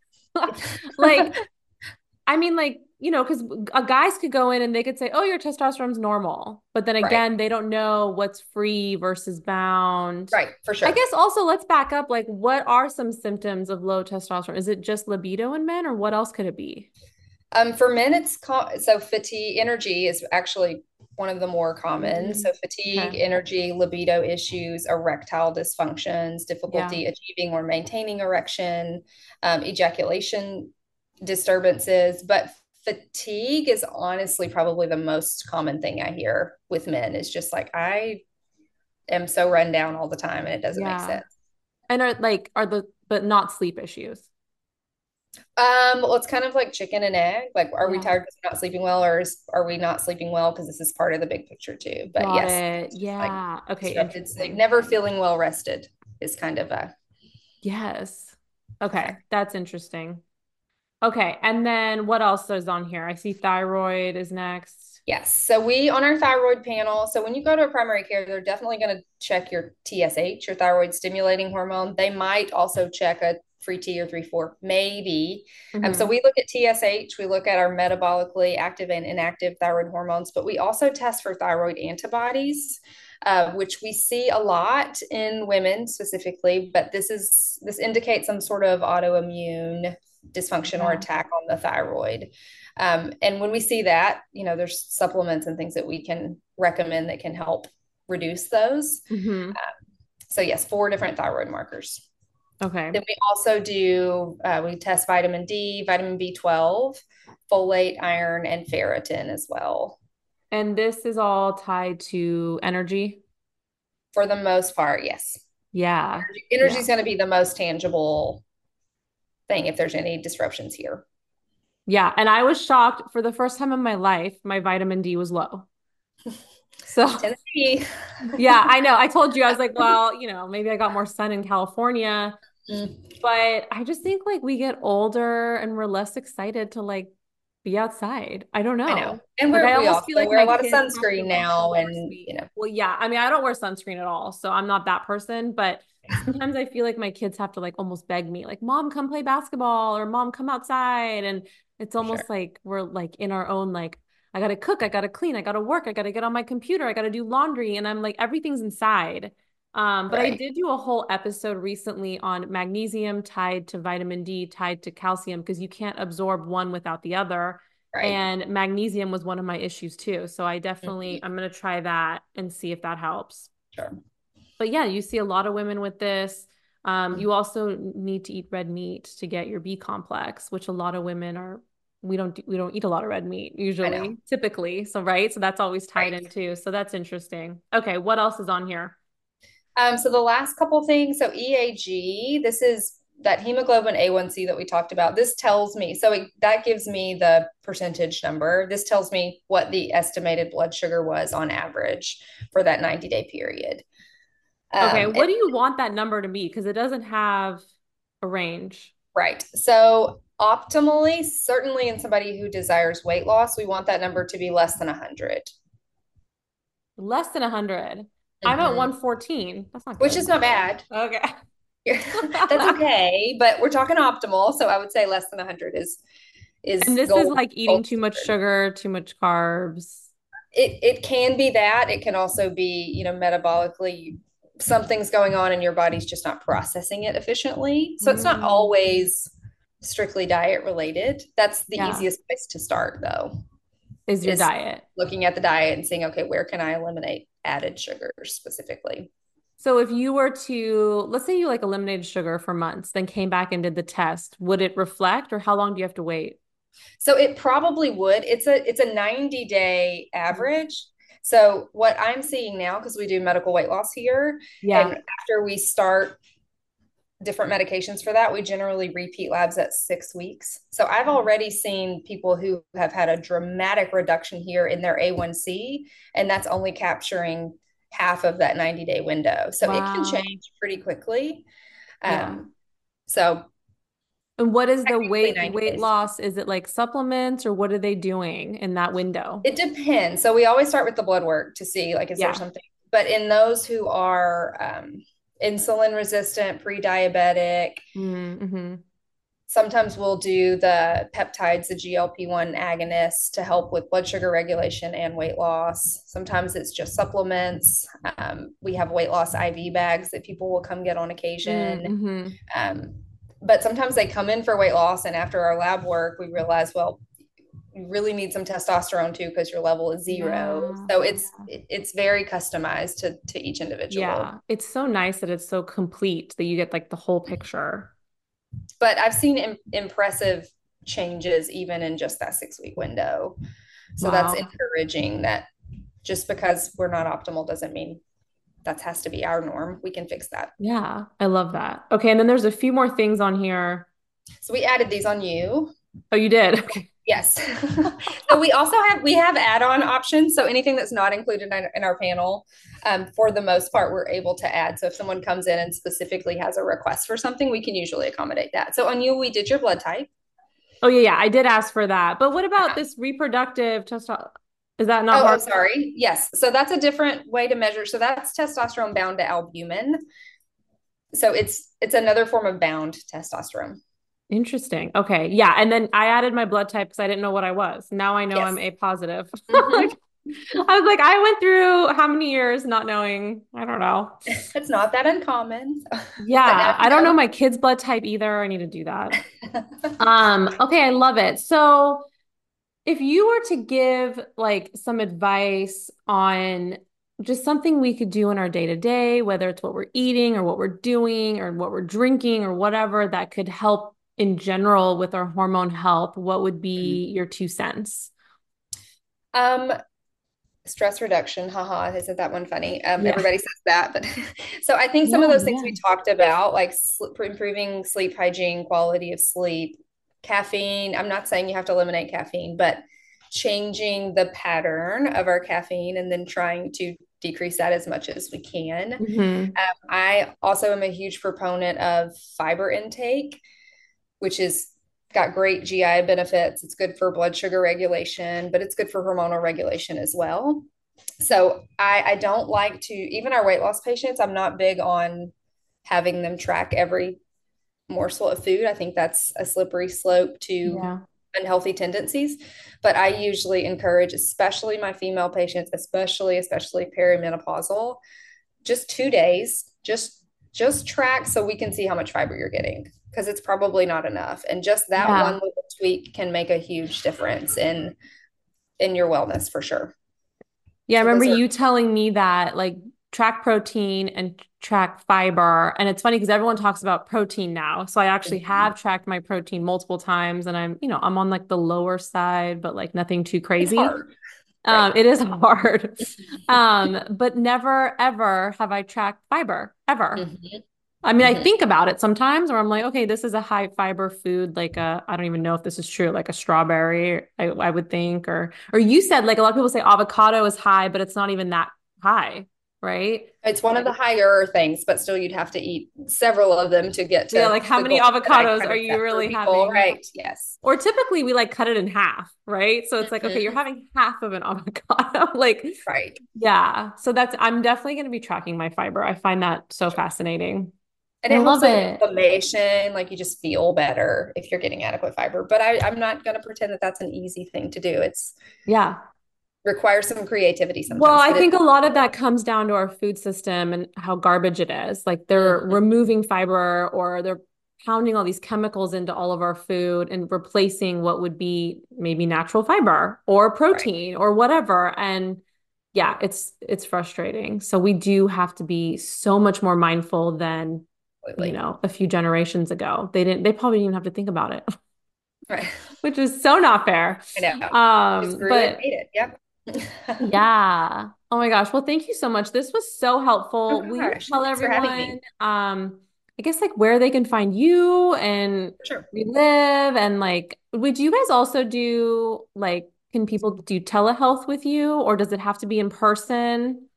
Like, I mean, like, because guys could go in and they could say, oh, your testosterone's normal. But then Right. again, they don't know what's free versus bound. Right. For I sure. guess also let's back up. Like, what are some symptoms of low testosterone? Is it just libido in men, or what else could it be? For men, so fatigue, energy is actually one of the more common. Mm, So fatigue, okay. energy, libido issues, erectile dysfunctions, Yeah. difficulty achieving or maintaining erection, ejaculation disturbances. But fatigue is honestly probably the most common thing I hear with men. Is just like I am so run down all the time, and it doesn't make Yeah. sense. And but not sleep issues. Well, it's kind of like chicken and egg. Like, are we Yeah. tired because we're not sleeping well, or are we not sleeping well because this is part of the big picture too? But Got yes, it. it's just like Yeah. Okay. disrupted sleep. Interesting. Never feeling well rested is kind of a Yes. Okay. effect. That's interesting. Okay. And then what else is on here? I see thyroid is next. Yes. So we on our thyroid panel. So when you go to a primary care, they're definitely going to check your TSH, your thyroid stimulating hormone. They might also check a free T or 3,4, maybe. So Hmm. we look at TSH, we look at our metabolically active and inactive thyroid hormones, but we also test for thyroid antibodies, which we see a lot in women specifically. But this indicates some sort of autoimmune dysfunction or Yeah. attack on the thyroid. And when we see that, there's supplements and things that we can recommend that can help reduce those. Hmm. So yes, 4 different thyroid markers. Okay. Then we also do, we test vitamin D, vitamin B12. folate, iron, and ferritin as well. And this is all tied to energy. For the most part, yes. Yeah. Energy Yeah. is going to be the most tangible thing if there's any disruptions here. Yeah. And I was shocked for the first time in my life, my vitamin D was low. So Tennessee. yeah, I know. I told you, I was like, well, maybe I got more sun in California, Mm, but I just think like we get older and we're less excited to like be outside. I don't I know. know. And Like I we almost feel also like wear a my lot of kids have to sunscreen like now force and, me. Well, yeah. I mean, I don't wear sunscreen at all, so I'm not that person, but sometimes I feel like my kids have to like almost beg me, like, Mom, come play basketball or Mom, come outside. And it's for sure. almost like we're like in our own like I gotta cook, I gotta clean, I gotta work, I gotta get on my computer, I gotta do laundry, and I'm like everything's inside. But I Right. did do a whole episode recently on magnesium tied to vitamin D, tied to calcium, because you can't absorb one without the other. Right. And magnesium was one of my issues too. So Mhm. I'm gonna try that and see if that helps. Sure. But yeah, you see a lot of women with this. Mhm. You also need to eat red meat to get your B complex, which a lot of women are. We don't eat a lot of red meat I know. usually, typically. So right, so that's always tied Right. in too. So that's interesting. Okay, what else is on here? So the last couple things, so EAG, this is that hemoglobin A1C that we talked about. This tells me, that gives me the percentage number. This tells me what the estimated blood sugar was on average for that 90-day period. Okay, And what do you want that number to be? Because it doesn't have a range. right. So optimally, certainly in somebody who desires weight loss, we want that number to be less than 100. Less than 100. I'm at Mhm. 114. That's not Which good. is not bad. Okay. That's okay, but we're talking optimal, so I would say less than 100 And is this is like eating gold too much standard. sugar, too much carbs. It can be that. It can also be, metabolically something's going on and your body's just not processing it efficiently. So it's not Mm, always strictly diet related. That's the yeah, easiest place to start though, is your is diet. looking at the diet and seeing, okay, where can I eliminate added sugars specifically? So if you were to, let's say you like eliminated sugar for months, then came back and did the test, would it reflect or how long do you have to wait? So it probably would. It's a 90-day average. So what I'm seeing now, because we do medical weight loss here, and Yeah. after we start different medications for that, we generally repeat labs at 6 weeks. So I've already seen people who have had a dramatic reduction here in their A1C, and that's only capturing half of that 90-day window. So it can Wow. change pretty quickly. Yeah. Um, so And what is the technically weight 90 weight days. loss? Is it like supplements or what are they doing in that window? It depends. So we always start with the blood work to see, like, is there Yeah. something? But in those who are insulin resistant, pre-diabetic, Mm-hmm. sometimes we'll do the peptides, the GLP-1 agonists to help with blood sugar regulation and weight loss. Sometimes it's just supplements. We have weight loss IV bags that people will come get on occasion. Mm-hmm. Um, but sometimes they come in for weight loss, and after our lab work, we realize, well, you really need some testosterone too because your level is zero. Yeah. So it's very customized to each individual. Yeah. It's so nice that it's so complete that you get like the whole picture. But I've seen impressive changes even in just that 6 week window. So that's Wow. encouraging that just because we're not optimal doesn't mean that has to be our norm. We can fix that. Yeah, I love that. Okay, and then there's a few more things on here. So we added these on you. Oh, you did? Okay. Yes. So we have add-on options. So anything that's not included in our panel, for the most part, we're able to add. So if someone comes in and specifically has a request for something, we can usually accommodate that. So on you, we did your blood type. Oh, yeah, yeah, I did ask for that. But what about this reproductive testosterone? Is that not Oh, hard? sorry. Yes. So that's a different way to measure. So that's testosterone bound to albumin. So it's another form of bound testosterone. Interesting. Okay. Yeah. And then I added my blood type because I didn't know what I was. Now I know I'm Yes. A positive. Mm-hmm. Like, I was like, I went through how many years not knowing? I don't know. It's not that uncommon. But now Yeah. I don't know my kid's blood type either. I need to do that. you know. Okay, I love it. So if you were to give like some advice on just something we could do in our day to day, whether it's what we're eating or what we're doing or what we're drinking or whatever that could help in general with our hormone health, what would be your 2 cents? Um, Stress reduction, haha, isn't that one funny? Yeah. Everybody says that, but so I think some of No, those things yeah. we talked about, like improving sleep hygiene, quality of sleep, caffeine. I'm not saying you have to eliminate caffeine, but changing the pattern of our caffeine and then trying to decrease that as much as we can. Hmm. I also am a huge proponent of fiber intake, which is got great GI benefits. It's good for blood sugar regulation, but it's good for hormonal regulation as well. So I don't like to, even our weight loss patients, I'm not big on having them track every morsel of food. I think that's a slippery slope to Yeah. unhealthy tendencies. But I usually encourage, especially my female patients, especially perimenopausal, just 2 days, just track so we can see how much fiber you're getting because it's probably not enough. And just that one Yeah. little tweak can make a huge difference in your wellness for sure. Yeah, I So remember those are you telling me that like track protein and track fiber. And it's funny because everyone talks about protein now. So I actually have tracked my protein multiple times and I'm on like the lower side, but like nothing too it's crazy. hard, right? It is hard. But never ever have I tracked fiber ever. Mm-hmm. I mean, I Mm-hmm. think about it sometimes where I'm like, okay, this is a high fiber food, like I don't even know if this is true, like a strawberry, I would think, or you said like a lot of people say avocado is high, but it's not even that high, right? It's one of the higher things, but still you'd have to eat several of them to get Yeah, to like how the many goal that I avocados kind are of you set for really people, having? right? Yes. Or typically we like cut it in half, right? So it's like, okay, you're Mm-hmm. having half of an avocado. Like, Right. yeah. So I'm definitely going to be tracking my fiber. I find that so fascinating. And I it helps love with it. inflammation, like you just feel better if you're getting adequate fiber. But I'm not going to pretend that that's an easy thing to do. It's Yeah. requires some creativity Well, sometimes, I but it's think a lot of that comes down to our food system and how garbage it is. Like they're Mhm. removing fiber or they're pounding all these chemicals into all of our food and replacing what would be maybe natural fiber or Right. protein or whatever. And yeah, it's frustrating. So we do have to be so much more mindful than, Completely. a few generations ago. They probably didn't even have to think about it, Right. which is so not fair. I know. Just grew it, But ate it. Yep. yeah. Oh my gosh. Well, thank you so much. This was so Oh helpful. Will you gosh. tell Thanks for having everyone, me. I guess like where they can find you and For sure. we live and like, would you guys also do like, can people do telehealth with you or does it have to be in person?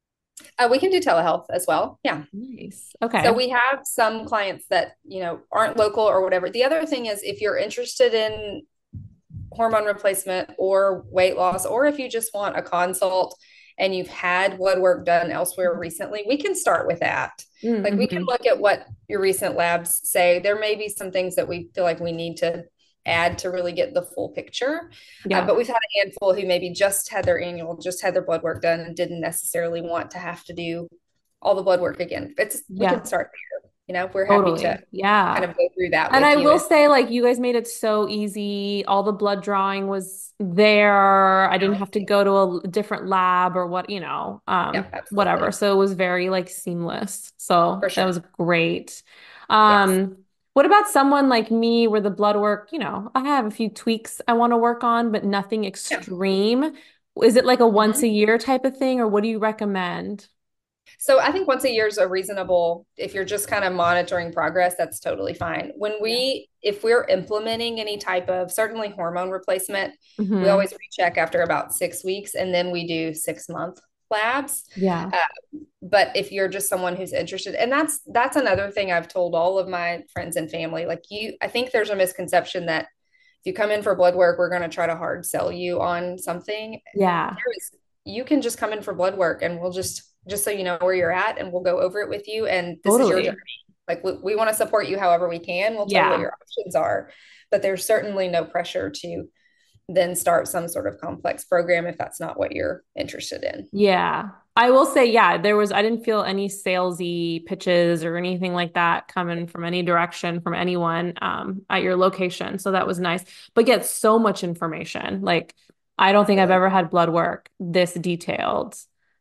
We can do telehealth as well. Yeah. Nice. So Okay. we have some clients that, aren't local or whatever. The other thing is if you're interested in hormone replacement or weight loss, or if you just want a consult and you've had blood work done elsewhere recently, we can start with that. Like we can Mm-hmm. look at what your recent labs say. There may be some things that we feel like we need to add to really get the full picture. Yeah, But we've had a handful who maybe just had their blood work done and didn't necessarily want to have to do all the blood work again. We can yeah, start there. We're happy to totally. Yeah. kind of go through that And with I you. will say, like, you guys made it so easy. All the blood drawing was there. I didn't have to go to a different lab or Yeah, whatever. absolutely. So it was very like seamless. So For that sure. was great. Yes. What about someone like me where the blood work, I have a few tweaks I want to work on, but nothing Yeah. extreme. Is it like a once a Mhm. year type of thing, or what do you recommend? So I think once a year is a reasonable, if you're just kind of monitoring progress, that's totally fine. Yeah. If we're implementing any type of certainly hormone replacement, we Hmm. always recheck after about 6 weeks and then we do 6 month labs. Yeah. But if you're just someone who's interested, and that's another thing I've told all of my friends and family, like I think there's a misconception that if you come in for blood work, we're going to try to hard sell you on something. Yeah. You can just come in for blood work and we'll just so you know where you're at and we'll go over it with you and this is your journey. Totally. Like we want to support you however we can. We'll tell you what Yeah. your options are, but there's certainly no pressure to then start some sort of complex program if that's not what you're interested in. Yeah. I will say, yeah, I didn't feel any salesy pitches or anything like that coming from any direction from anyone at your location. So that was nice. But get so much information. Like, I don't think I've Absolutely. ever had blood work this detailed.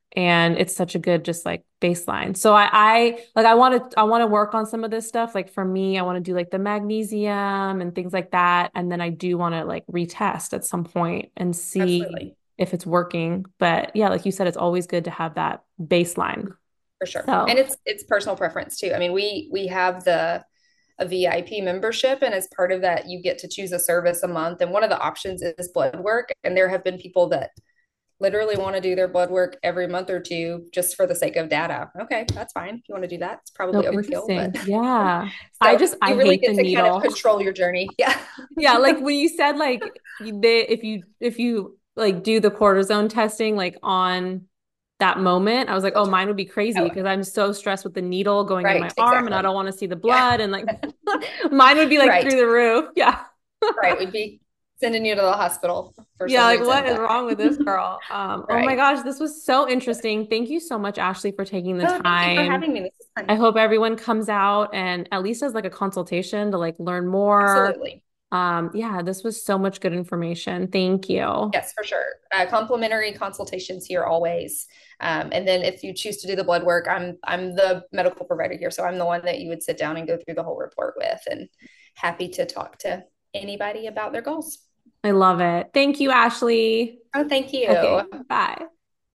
And it's such a good just like baseline. So I like I want to work on some of this stuff. Like for me, I want to do like the magnesium and things like that. And then I do want to like retest at some point and see Absolutely. if it's working. But yeah, like you said, it's always good to have that baseline. For sure. And So it's personal preference too. I mean, we have the a VIP membership, and as part of that, you get to choose a service a month. And one of the options is blood work. And there have been people that literally want to do their blood work every month or two just for the sake of data. Okay, that's fine. If you want to do that, it's probably so overkill, but interesting. Yeah. so I you really hate the get to kind of needle. control your journey. Yeah. Yeah, like when you said like if you like do the cortisone testing like on that moment, I was like, oh, mine would be crazy Oh, because I'm so stressed with the needle going in my right, arm and I exactly. don't want to see the Yeah. blood and like mine would be like Right. through the roof. Yeah. Right. We'd be sending you to the hospital for Yeah, some like reason, what is but wrong with this girl? Oh my right. gosh, this was so interesting. Thank you so much, Ashley, for taking the Oh, thank you for time. having me. This is fun. I hope everyone comes out and at least as like a consultation to like learn more. Absolutely. Yeah, this was so much good information. Thank you. Yes, for sure. Complimentary consultations here always. And then if you choose to do the blood work, I'm the medical provider here, so I'm the one that you would sit down and go through the whole report with, and happy to talk to anybody about their goals. I love it. Thank you, Ashley. Oh, thank Okay, you. bye.